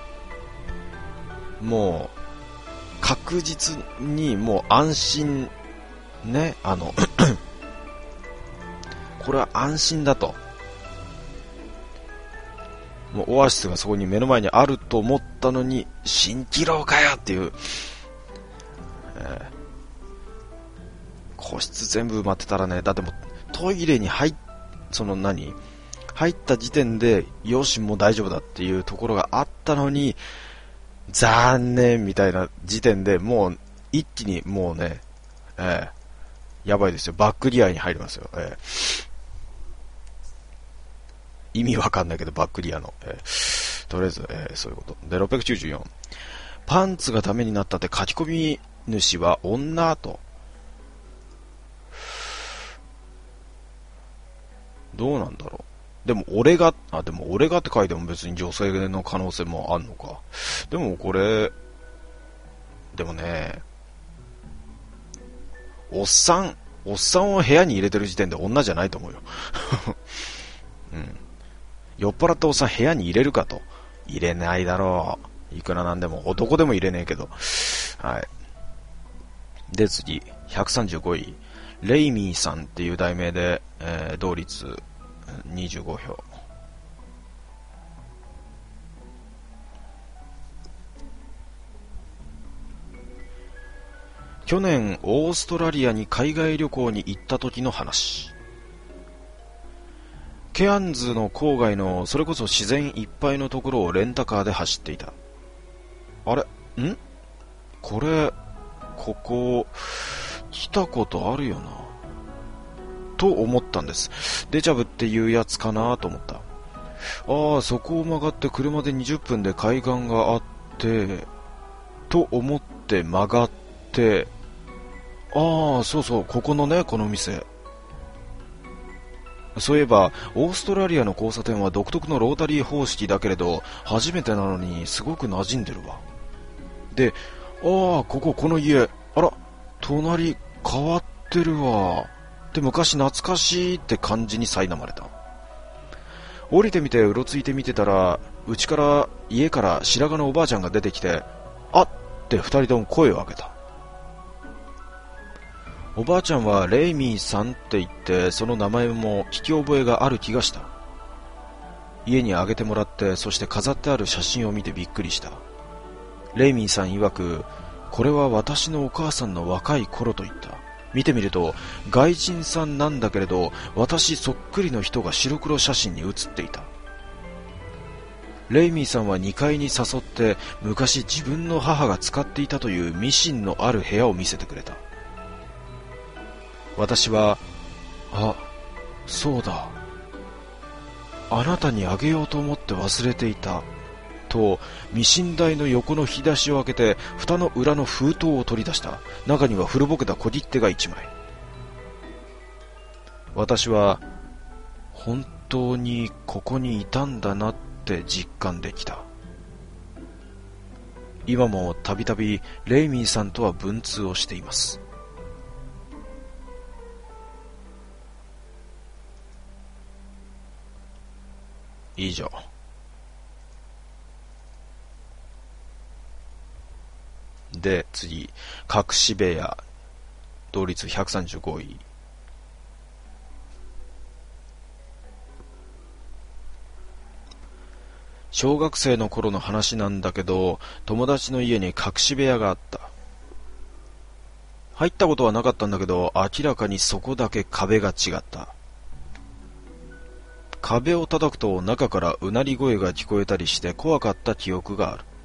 う。もう、確実にもう安心、ね、これは安心だと。もうオアシスがそこに目の前にあると思ったのに、蜃気楼かよっていう、個室全部埋まってたらね、だってもうトイレに入った時点で、よしもう大丈夫だっていうところがあったのに、残念みたいな時点でもう一気にもうね、やばいですよ。バックリアに入りますよ。意味わかんないけど、バックリアの。とりあえず、そういうこと。で、694。パンツがダメになったって書き込み主は女と。どうなんだろう。でも俺がって書いても別に女性の可能性もあんのか。でもこれ、でもね、おっさんを部屋に入れてる時点で女じゃないと思うよ。うん。酔っ払ったおっさん部屋に入れるかと。入れないだろう。いくらなんでも。男でも入れねえけど。はい。で次、135位。レイミーさんっていう題名で、同率25票。去年オーストラリアに海外旅行に行った時の話。ケアンズの郊外のそれこそ自然いっぱいのところをレンタカーで走っていた。あれこれここ来たことあるよなと思ったんです。デジャブっていうやつかなと思った。ああ、そこを曲がって車で20分で海岸があってと思って曲がって、ああ、そうそう、ここのね、この店。そういえばオーストラリアの交差点は独特のロータリー方式だけれど初めてなのにすごく馴染んでるわ。で、ああ、この家、あら、隣変わってるわ。で、昔懐かしいって感じに苛まれた。降りてみてうろついて見てたら、家から白髪のおばあちゃんが出てきて、あって二人とも声を上げた。おばあちゃんはレイミーさんって言って、その名前も聞き覚えがある気がした。家にあげてもらって、そして飾ってある写真を見てびっくりした。レイミーさん曰く、これは私のお母さんの若い頃と言った。見てみると外人さんなんだけれど、私そっくりの人が白黒写真に写っていた。レイミーさんは2階に誘って昔自分の母が使っていたというミシンのある部屋を見せてくれた。私は、あ、そうだ、あなたにあげようと思って忘れていたとミシン台の横の引き出しを開けて蓋の裏の封筒を取り出した。中には古ぼけた小切手が1枚。私は本当にここにいたんだなって実感できた。今もたびたびレイミーさんとは文通をしています。以上。で、次、隠し部屋、同率135位。小学生の頃の話なんだけど、友達の家に隠し部屋があった。入ったことはなかったんだけど、明らかにそこだけ壁が違った。壁を叩くと中からうなり声が聞こえたりして怖かった記憶がある。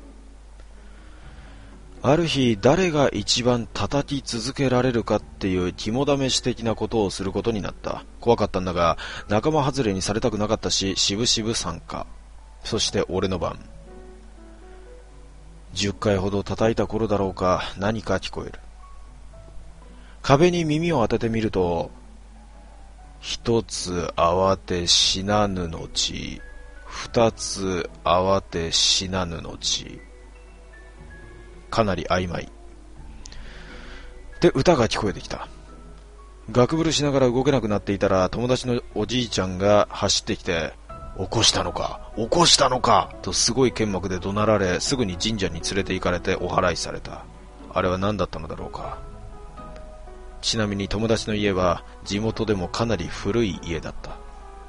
ある日、誰が一番叩き続けられるかっていう肝試し的なことをすることになった。怖かったんだが、仲間外れにされたくなかったし、しぶしぶ参加。そして俺の番。10回ほど叩いた頃だろうか、何か聞こえる。壁に耳を当ててみると、一つ慌て死なぬのち、二つ慌て死なぬのち。かなり曖昧。 って歌が聞こえてきた。ガクブルしながら動けなくなっていたら、友達のおじいちゃんが走ってきて、起こしたのか起こしたのかとすごい剣幕で怒鳴られ、すぐに神社に連れて行かれてお祓いされた。あれは何だったのだろうか。ちなみに友達の家は地元でもかなり古い家だった。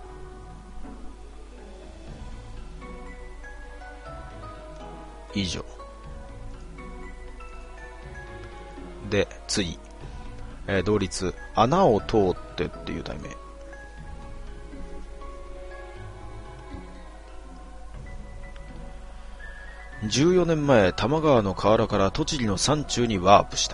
以上。で、次。同率、穴を通ってっていう題名。14年前、多摩川の河原から栃木の山中にワープした。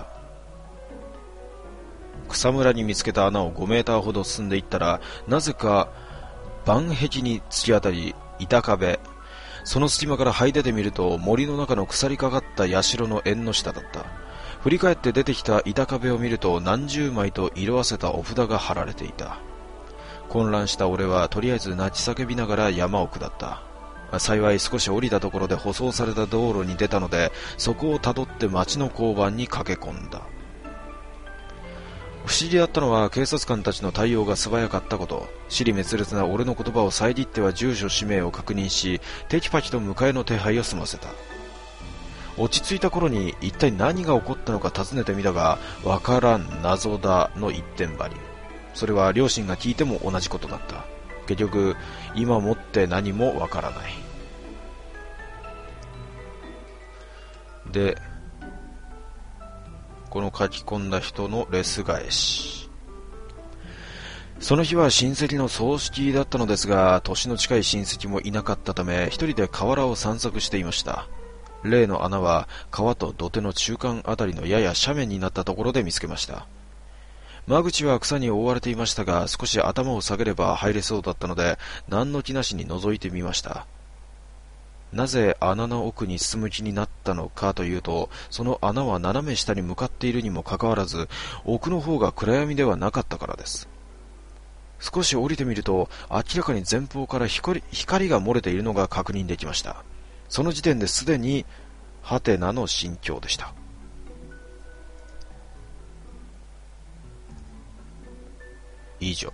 草むらに見つけた穴を5メーターほど進んでいったら、なぜか板壁に突き当たり、板壁。その隙間から這い出てみると、森の中の腐りかかった社の縁の下だった。振り返って出てきた板壁を見ると、何十枚と色あせたお札が貼られていた。混乱した俺はとりあえず泣き叫びながら山を下った。幸い少し降りたところで舗装された道路に出たので、そこをたどって町の交番に駆け込んだ。不思議だったのは警察官たちの対応が素早かったこと。支離滅裂な俺の言葉を遮っては住所氏名を確認し、テキパキと迎えの手配を済ませた。落ち着いた頃に一体何が起こったのか尋ねてみたが、わからん、謎だの一点張り。それは両親が聞いても同じことだった。結局今もって何もわからない。で、この書き込んだ人のレス返し。その日は親戚の葬式だったのですが、年の近い親戚もいなかったため、一人で河原を散策していました。例の穴は川と土手の中間あたりのやや斜面になったところで見つけました。間口は草に覆われていましたが、少し頭を下げれば入れそうだったので、何の気なしに覗いてみました。なぜ穴の奥に進む気になったのかというと、その穴は斜め下に向かっているにもかかわらず、奥の方が暗闇ではなかったからです。少し降りてみると、明らかに前方から光が漏れているのが確認できました。その時点ですでにハテナの心境でした。以上。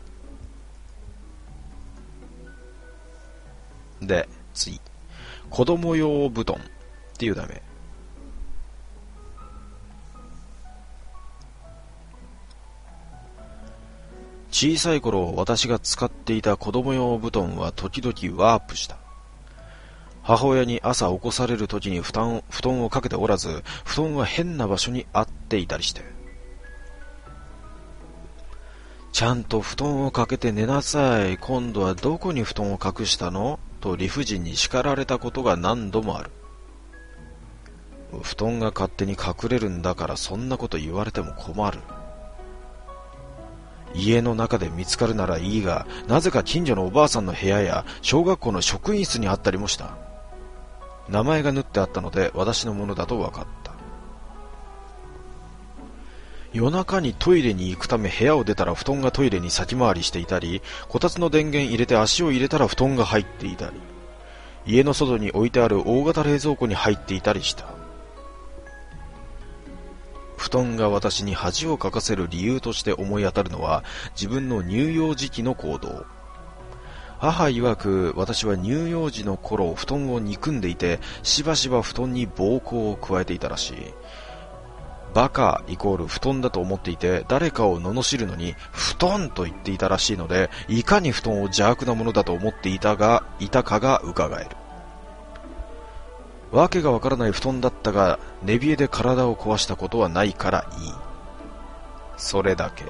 で、次。子供用布団っていう題名。小さい頃私が使っていた子供用布団は時々ワープした。母親に朝起こされる時に布団をかけておらず、布団は変な場所にあっていたりして、ちゃんと布団をかけて寝なさい、今度はどこに布団を隠したのと理不尽に叱られたことが何度もある。布団が勝手に隠れるんだからそんなこと言われても困る。家の中で見つかるならいいが、なぜか近所のおばあさんの部屋や小学校の職員室にあったりもした。名前が縫ってあったので私のものだと分かった。夜中にトイレに行くため部屋を出たら布団がトイレに先回りしていたり、こたつの電源入れて足を入れたら布団が入っていたり、家の外に置いてある大型冷蔵庫に入っていたりした。布団が私に恥をかかせる理由として思い当たるのは、自分の乳幼児期の行動。母曰く、私は乳幼児の頃布団を憎んでいて、しばしば布団に暴行を加えていたらしい。バカイコール布団だと思っていて、誰かを罵るのに布団と言っていたらしいので、いかに布団を邪悪なものだと思っていたかが伺える。わけがわからない布団だったが、寝冷えで体を壊したことはないからいい。それだけ。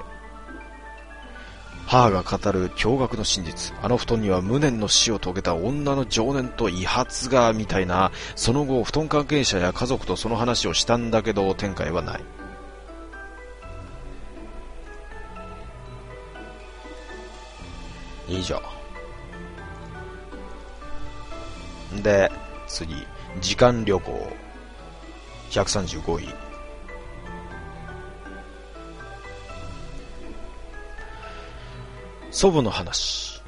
母が語る驚愕の真実。あの布団には無念の死を遂げた女の情念と遺髪が、みたいな。その後布団関係者や家族とその話をしたんだけど展開はない。以上で、次。時間旅行135位。祖母の話。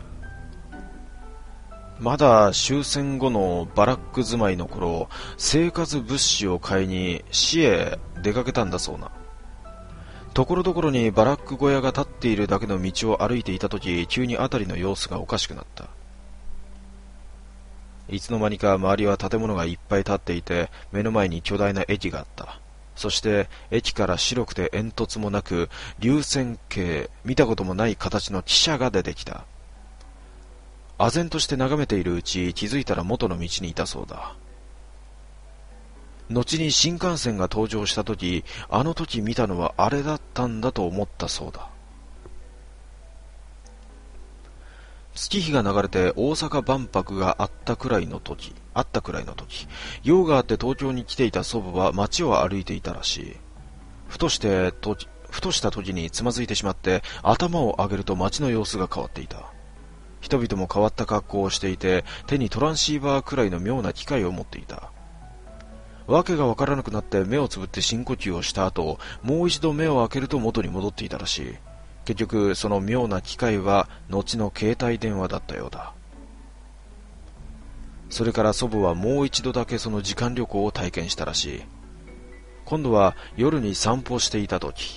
まだ終戦後のバラック住まいの頃、生活物資を買いに市へ出かけたんだそうな。 ところどころにバラック小屋が立っているだけの道を歩いていたとき、急に辺りの様子がおかしくなった。いつの間にか周りは建物がいっぱい建っていて、目の前に巨大な駅があった。そして駅から白くて煙突もなく流線形、見たこともない形の汽車が出てきた。唖然として眺めているうち、気づいたら元の道にいたそうだ。後に新幹線が登場した時、あの時見たのはあれだったんだと思ったそうだ。月日が流れて大阪万博があったくらいの時、用があって東京に来ていた祖母は街を歩いていたらしい。ふとした時につまずいてしまって頭を上げると街の様子が変わっていた。人々も変わった格好をしていて、手にトランシーバーくらいの妙な機械を持っていた。わけがわからなくなって目をつぶって深呼吸をした後、もう一度目を開けると元に戻っていたらしい。結局その妙な機械は後の携帯電話だったようだ。それから祖母はもう一度だけその時間旅行を体験したらしい。今度は夜に散歩していた時、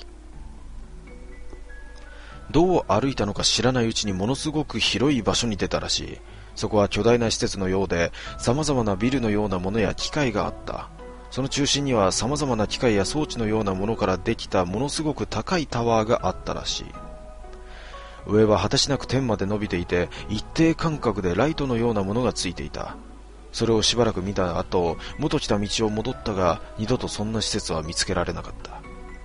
どう歩いたのか知らないうちにものすごく広い場所に出たらしい。そこは巨大な施設のようで、様々なビルのようなものや機械があった。その中心には様々な機械や装置のようなものからできたものすごく高いタワーがあったらしい。上は果てしなく天まで伸びていて、一定間隔でライトのようなものがついていた。それをしばらく見た後、元来た道を戻ったが、二度とそんな施設は見つけられなかった。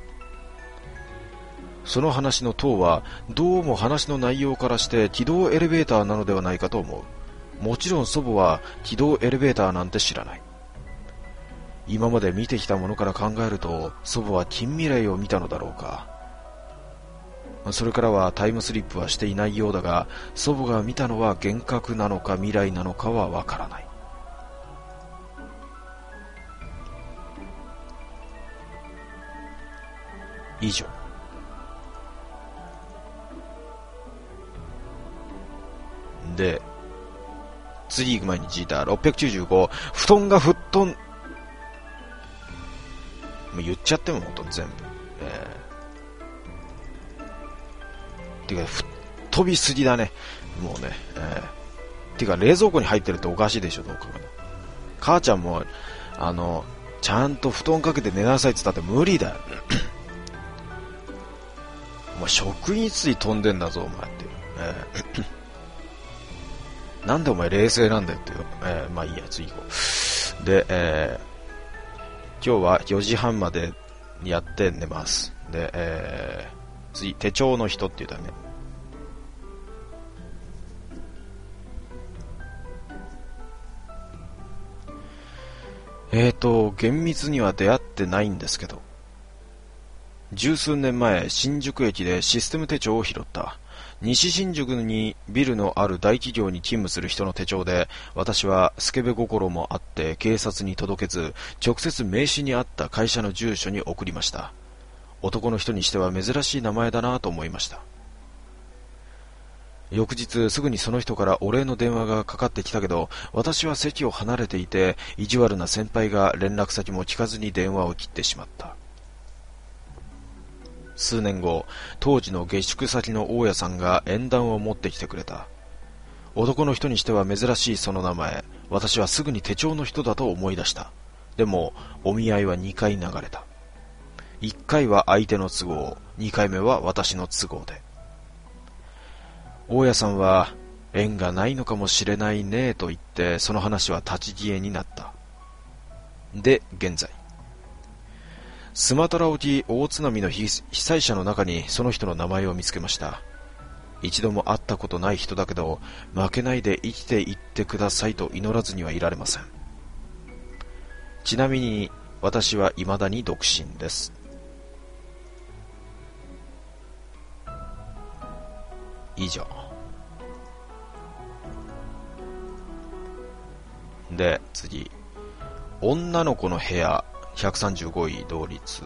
その話の塔は、どうも話の内容からして軌道エレベーターなのではないかと思う。もちろん祖母は軌道エレベーターなんて知らない。今まで見てきたものから考えると、祖母は近未来を見たのだろうか。それからはタイムスリップはしていないようだが、祖母が見たのは幻覚なのか未来なのかはわからない。以上。で、次行く前にジーター695、布団が吹っ飛ん、もう言っちゃってもほんと全部。てか、吹っ飛びすぎだね。もうね。てか、冷蔵庫に入ってるっておかしいでしょ、どうかな。母ちゃんも、ちゃんと布団かけて寝なさいって言ったって無理だよ。お前、職員室に飛んでんだぞ、お前って。なんでお前冷静なんだよっていう。まあいいや、次行こう。で、今日は4時半までやって寝ます。で、次、手帳の人っていうため。厳密には出会ってないんですけど、十数年前、新宿駅でシステム手帳を拾った。西新宿にビルのある大企業に勤務する人の手帳で、私はスケベ心もあって警察に届けず、直接名刺にあった会社の住所に送りました。男の人にしては珍しい名前だなと思いました。翌日すぐにその人からお礼の電話がかかってきたけど、私は席を離れていて、意地悪な先輩が連絡先も聞かずに電話を切ってしまった。数年後、当時の下宿先の大家さんが縁談を持ってきてくれた。男の人にしては珍しいその名前、私はすぐに手帳の人だと思い出した。でも、お見合いは2回流れた。1回は相手の都合、2回目は私の都合で。大家さんは、縁がないのかもしれないねと言って、その話は立ち消えになった。で、現在。スマトラ沖大津波の被災者の中にその人の名前を見つけました。一度も会ったことない人だけど、負けないで生きていってくださいと祈らずにはいられません。ちなみに私は未だに独身です。以上。で、次。女の子の部屋135位同率。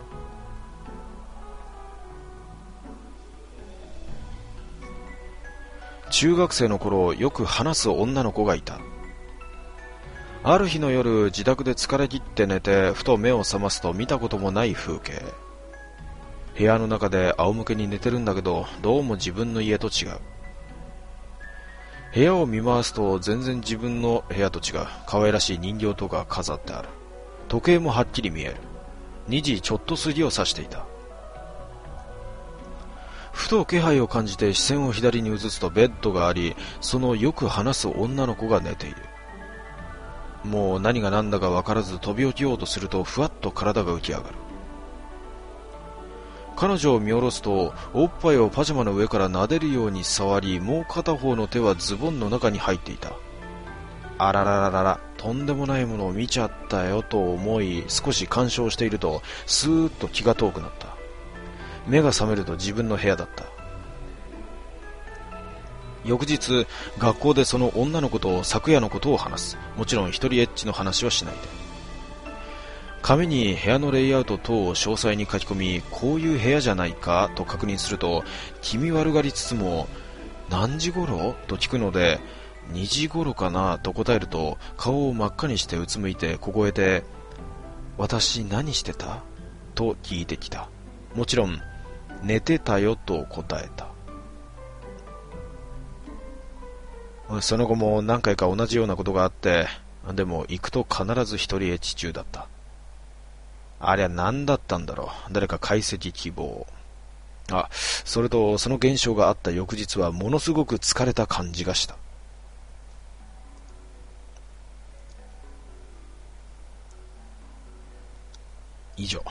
中学生の頃よく話す女の子がいた。ある日の夜、自宅で疲れ切って寝てふと目を覚ますと見たこともない風景。 部屋の中で仰向けに寝てるんだけど、どうも自分の家と違う。部屋を見回すと全然自分の部屋と違う。可愛らしい人形とか飾ってある。時計もはっきり見える。2時ちょっと過ぎを指していた。ふと気配を感じて視線を左に移すとベッドがあり、そのよく話す女の子が寝ている。もう何が何だか分からず飛び起きようとすると、ふわっと体が浮き上がる。彼女を見下ろすと、おっぱいをパジャマの上から撫でるように触り、もう片方の手はズボンの中に入っていた。あららららら、とんでもないものを見ちゃったよと思い、少し干渉していると、スーッと気が遠くなった。目が覚めると自分の部屋だった。翌日、学校でその女の子と昨夜のことを話す。もちろん一人エッチの話はしないで。紙に部屋のレイアウト等を詳細に書き込み、こういう部屋じゃないかと確認すると、気味悪がりつつも、何時頃と聞くので、2時頃かなと答えると、顔を真っ赤にしてうつむいて凍えて、私何してたと聞いてきた。もちろん寝てたよと答えた。その後も何回か同じようなことがあって、でも行くと必ず一人エッチ中だった。ありゃ何だったんだろう。誰か解析希望。それとその現象があった翌日はものすごく疲れた感じがした。以上。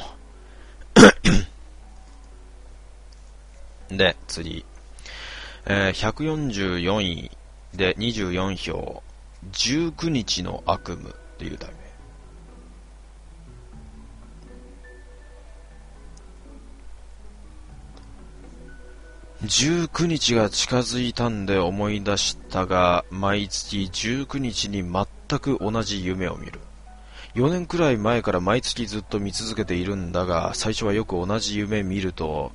で、次。144位で24票。19日の悪夢っていう題名。19日が近づいたんで思い出したが、毎月19日に全く同じ夢を見る。4年くらい前から毎月ずっと見続けているんだが、最初はよく同じ夢見ると、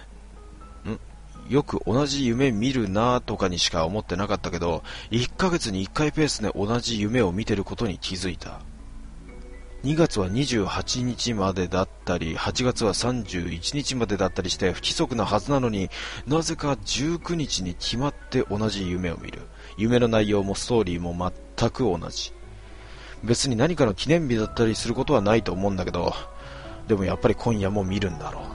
よく同じ夢見るなとかにしか思ってなかったけど、1ヶ月に1回ペースで同じ夢を見てることに気づいた。2月は28日までだったり、8月は31日までだったりして不規則なはずなのに、なぜか19日に決まって同じ夢を見る。夢の内容もストーリーも全く同じ。別に何かの記念日だったりすることはないと思うんだけど、でもやっぱり今夜も見るんだろ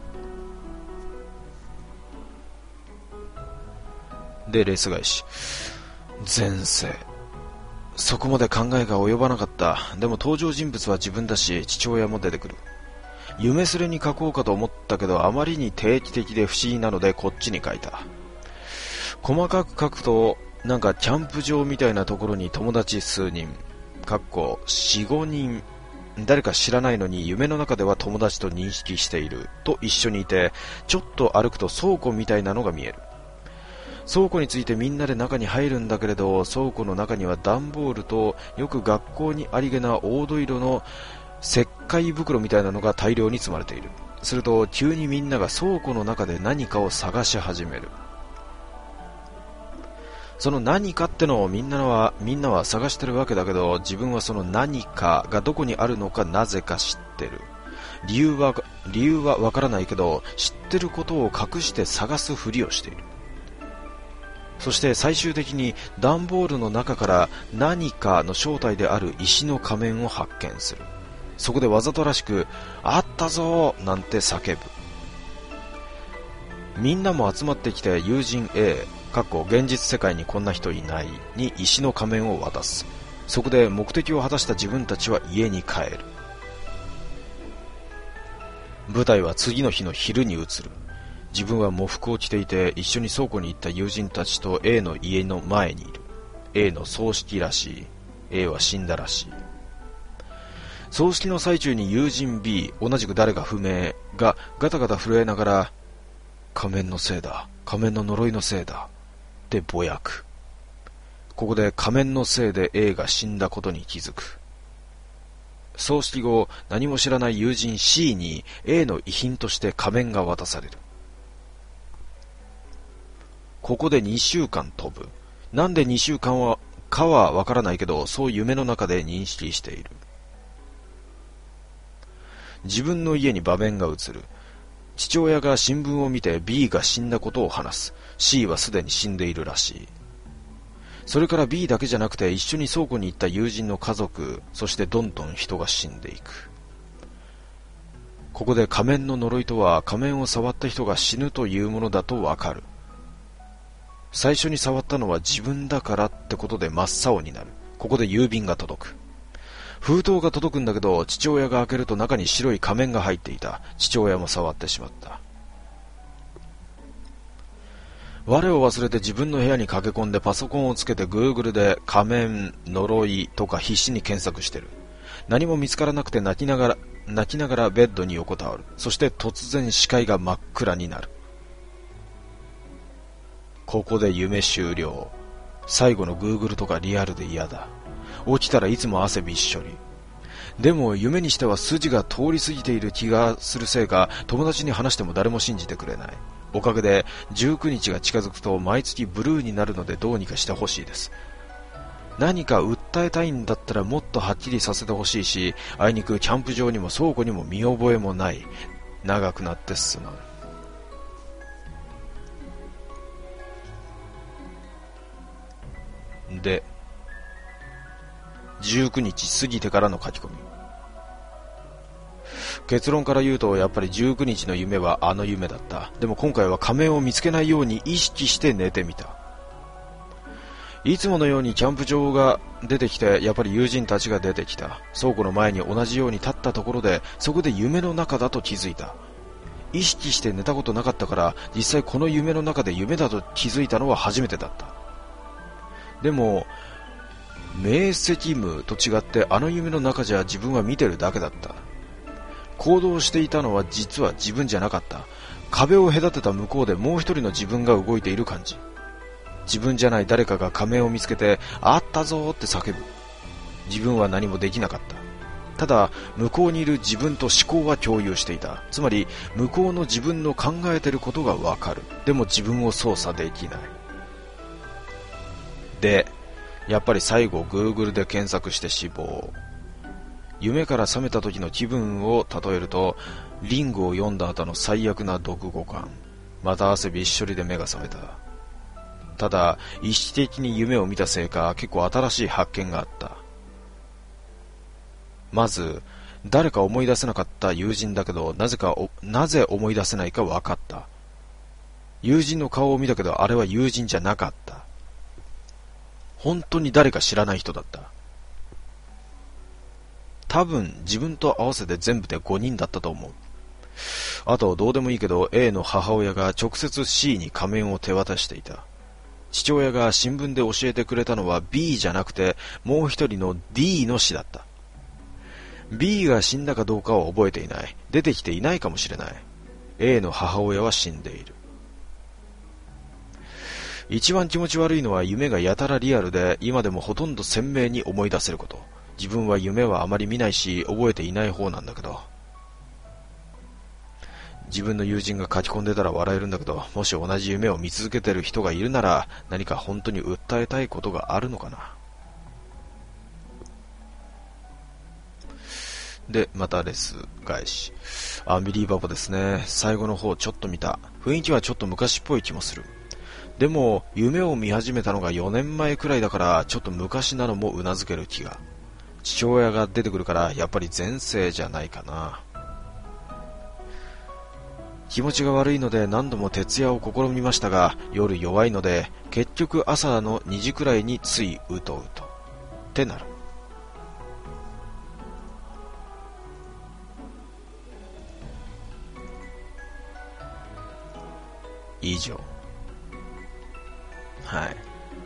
う。で、レース返し。前世。そこまで考えが及ばなかった。でも登場人物は自分だし、父親も出てくる。夢すれに書こうかと思ったけど、あまりに定期的で不思議なのでこっちに書いた。細かく書くと、なんかキャンプ場みたいなところに友達数人、4、5人、誰か知らないのに夢の中では友達と認識していると一緒にいて、ちょっと歩くと倉庫みたいなのが見える。倉庫についてみんなで中に入るんだけれど、倉庫の中には段ボールとよく学校にありげな黄土色の石灰袋みたいなのが大量に積まれている。すると急にみんなが倉庫の中で何かを探し始める。その何かってのをみんなは探してるわけだけど、自分はその何かがどこにあるのかなぜか知ってる。理由はわからないけど、知ってることを隠して探すふりをしている。そして最終的に段ボールの中から何かの正体である石の仮面を発見する。そこでわざとらしく、あったぞーなんて叫ぶ。みんなも集まってきて友人 A、現実世界にこんな人いないに石の仮面を渡す。そこで目的を果たした自分たちは家に帰る。舞台は次の日の昼に移る。自分は喪服を着ていて、一緒に倉庫に行った友人たちと A の家の前にいる。A の葬式らしい。A は死んだらしい。葬式の最中に友人 B、同じく誰か不明がガタガタ震えながら、仮面のせいだ、仮面の呪いのせいだってぼやく。ここで仮面のせいで A が死んだことに気づく。葬式後、何も知らない友人 C に A の遺品として仮面が渡される。ここで2週間飛ぶ。なんで2週間かはわからないけど、そう夢の中で認識している。自分の家に場面が映る。 父親が新聞を見て B が死んだことを話す。C はすでに死んでいるらしい。それから B だけじゃなくて一緒に倉庫に行った友人の家族、そしてどんどん人が死んでいく。ここで仮面の呪いとは仮面を触った人が死ぬというものだとわかる。最初に触ったのは自分だからってことで真っ青になる。ここで郵便が届く。封筒が届くんだけど、父親が開けると中に白い仮面が入っていた。父親も触ってしまった。我を忘れて自分の部屋に駆け込んでパソコンをつけて Google で仮面、呪いとか必死に検索してる。何も見つからなくて泣きながらベッドに横たわる。そして突然視界が真っ暗になる。ここで夢終了。最後の Google とかリアルで嫌だ。起きたらいつも汗びっしょり。でも夢にしては筋が通り過ぎている気がするせいか、友達に話しても誰も信じてくれない。おかげで19日が近づくと毎月ブルーになるのでどうにかしてほしいです。何か訴えたいんだったらもっとはっきりさせてほしいし、あいにくキャンプ場にも倉庫にも見覚えもない。長くなってすまん。で、19日過ぎてからの書き込み。結論から言うと、やっぱり19日の夢はあの夢だった。でも今回は仮面を見つけないように意識して寝てみた。いつものようにキャンプ場が出てきて、やっぱり友人たちが出てきた。倉庫の前に同じように立ったところで、そこで夢の中だと気づいた。意識して寝たことなかったから、実際この夢の中で夢だと気づいたのは初めてだった。でも明晰夢と違ってあの夢の中じゃ自分は見てるだけだった。行動していたのは実は自分じゃなかった。壁を隔てた向こうでもう一人の自分が動いている感じ。自分じゃない誰かが仮面を見つけて、あったぞーって叫ぶ。自分は何もできなかった。ただ向こうにいる自分と思考は共有していた。つまり向こうの自分の考えてることがわかる。でも自分を操作できない。で、やっぱり最後 Google で検索して死亡。夢から覚めた時の気分を例えると、リングを読んだ後の最悪な読後感。また汗びっしょりで目が覚めた。ただ意識的に夢を見たせいか、結構新しい発見があった。まず誰か思い出せなかった友人だけど、なぜ思い出せないか分かった。友人の顔を見たけど、あれは友人じゃなかった。本当に誰か知らない人だった。多分自分と合わせて全部で5人だったと思う。あとどうでもいいけど、 A の母親が直接 C に仮面を手渡していた。父親が新聞で教えてくれたのは B じゃなくて、もう一人の D の死だった。 B が死んだかどうかは覚えていない。出てきていないかもしれない。 A の母親は死んでいる。一番気持ち悪いのは、夢がやたらリアルで今でもほとんど鮮明に思い出せること。自分は夢はあまり見ないし覚えていない方なんだけど、自分の友人が書き込んでたら笑えるんだけど、もし同じ夢を見続けてる人がいるなら、何か本当に訴えたいことがあるのかな。で、またレス返し。アンビリーバボーですね。最後の方ちょっと見た。雰囲気はちょっと昔っぽい気もする。でも夢を見始めたのが4年前くらいだから、ちょっと昔なのもうなずける気が。父親が出てくるから、やっぱり前世じゃないかな。気持ちが悪いので何度も徹夜を試みましたが、夜弱いので結局朝の2時くらいについうとうとってなる。以上。はい。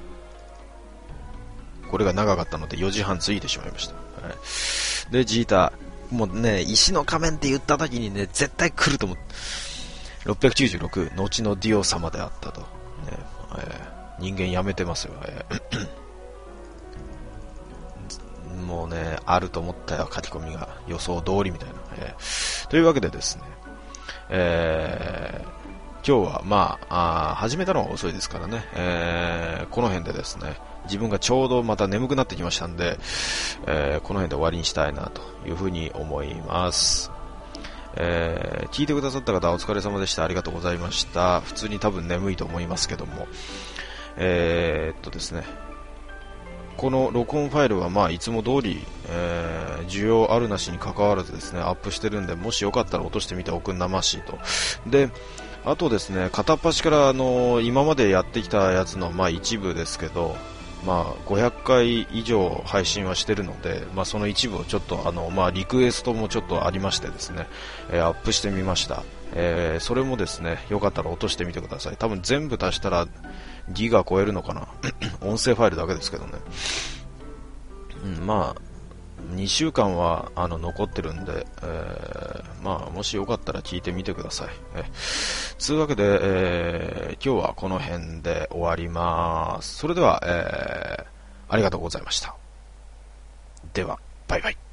これが長かったので4時半過ぎてしまいました。はい、で、ジータ、もうね、石の仮面って言った時にね、絶対来ると思う。696、後のディオ様であったと。ね、人間やめてますよ。もうね、あると思ったよ、書き込みが。予想通りみたいな。というわけでですね、今日は始めたのは遅いですからね、この辺でですね、自分がちょうどまた眠くなってきましたんで、この辺で終わりにしたいなというふうに思います。 聞いてくださった方お疲れ様でした。ありがとうございました。普通に多分眠いと思いますけども、ですね、この録音ファイルはいつも通り、需要あるなしに関わらずですね、アップしてるんで、もしよかったら落としてみておくんなましいと。で、あとですね、片っ端から今までやってきたやつの一部ですけど、500回以上配信はしてるので、その一部をちょっとリクエストもちょっとありましてですね、アップしてみました。それもですね、よかったら落としてみてください。多分全部足したらギガ超えるのかな音声ファイルだけですけどね。2週間は残ってるんで、もしよかったら聞いてみてください。つうわけで、今日はこの辺で終わります。それでは、ありがとうございました。では、バイバイ。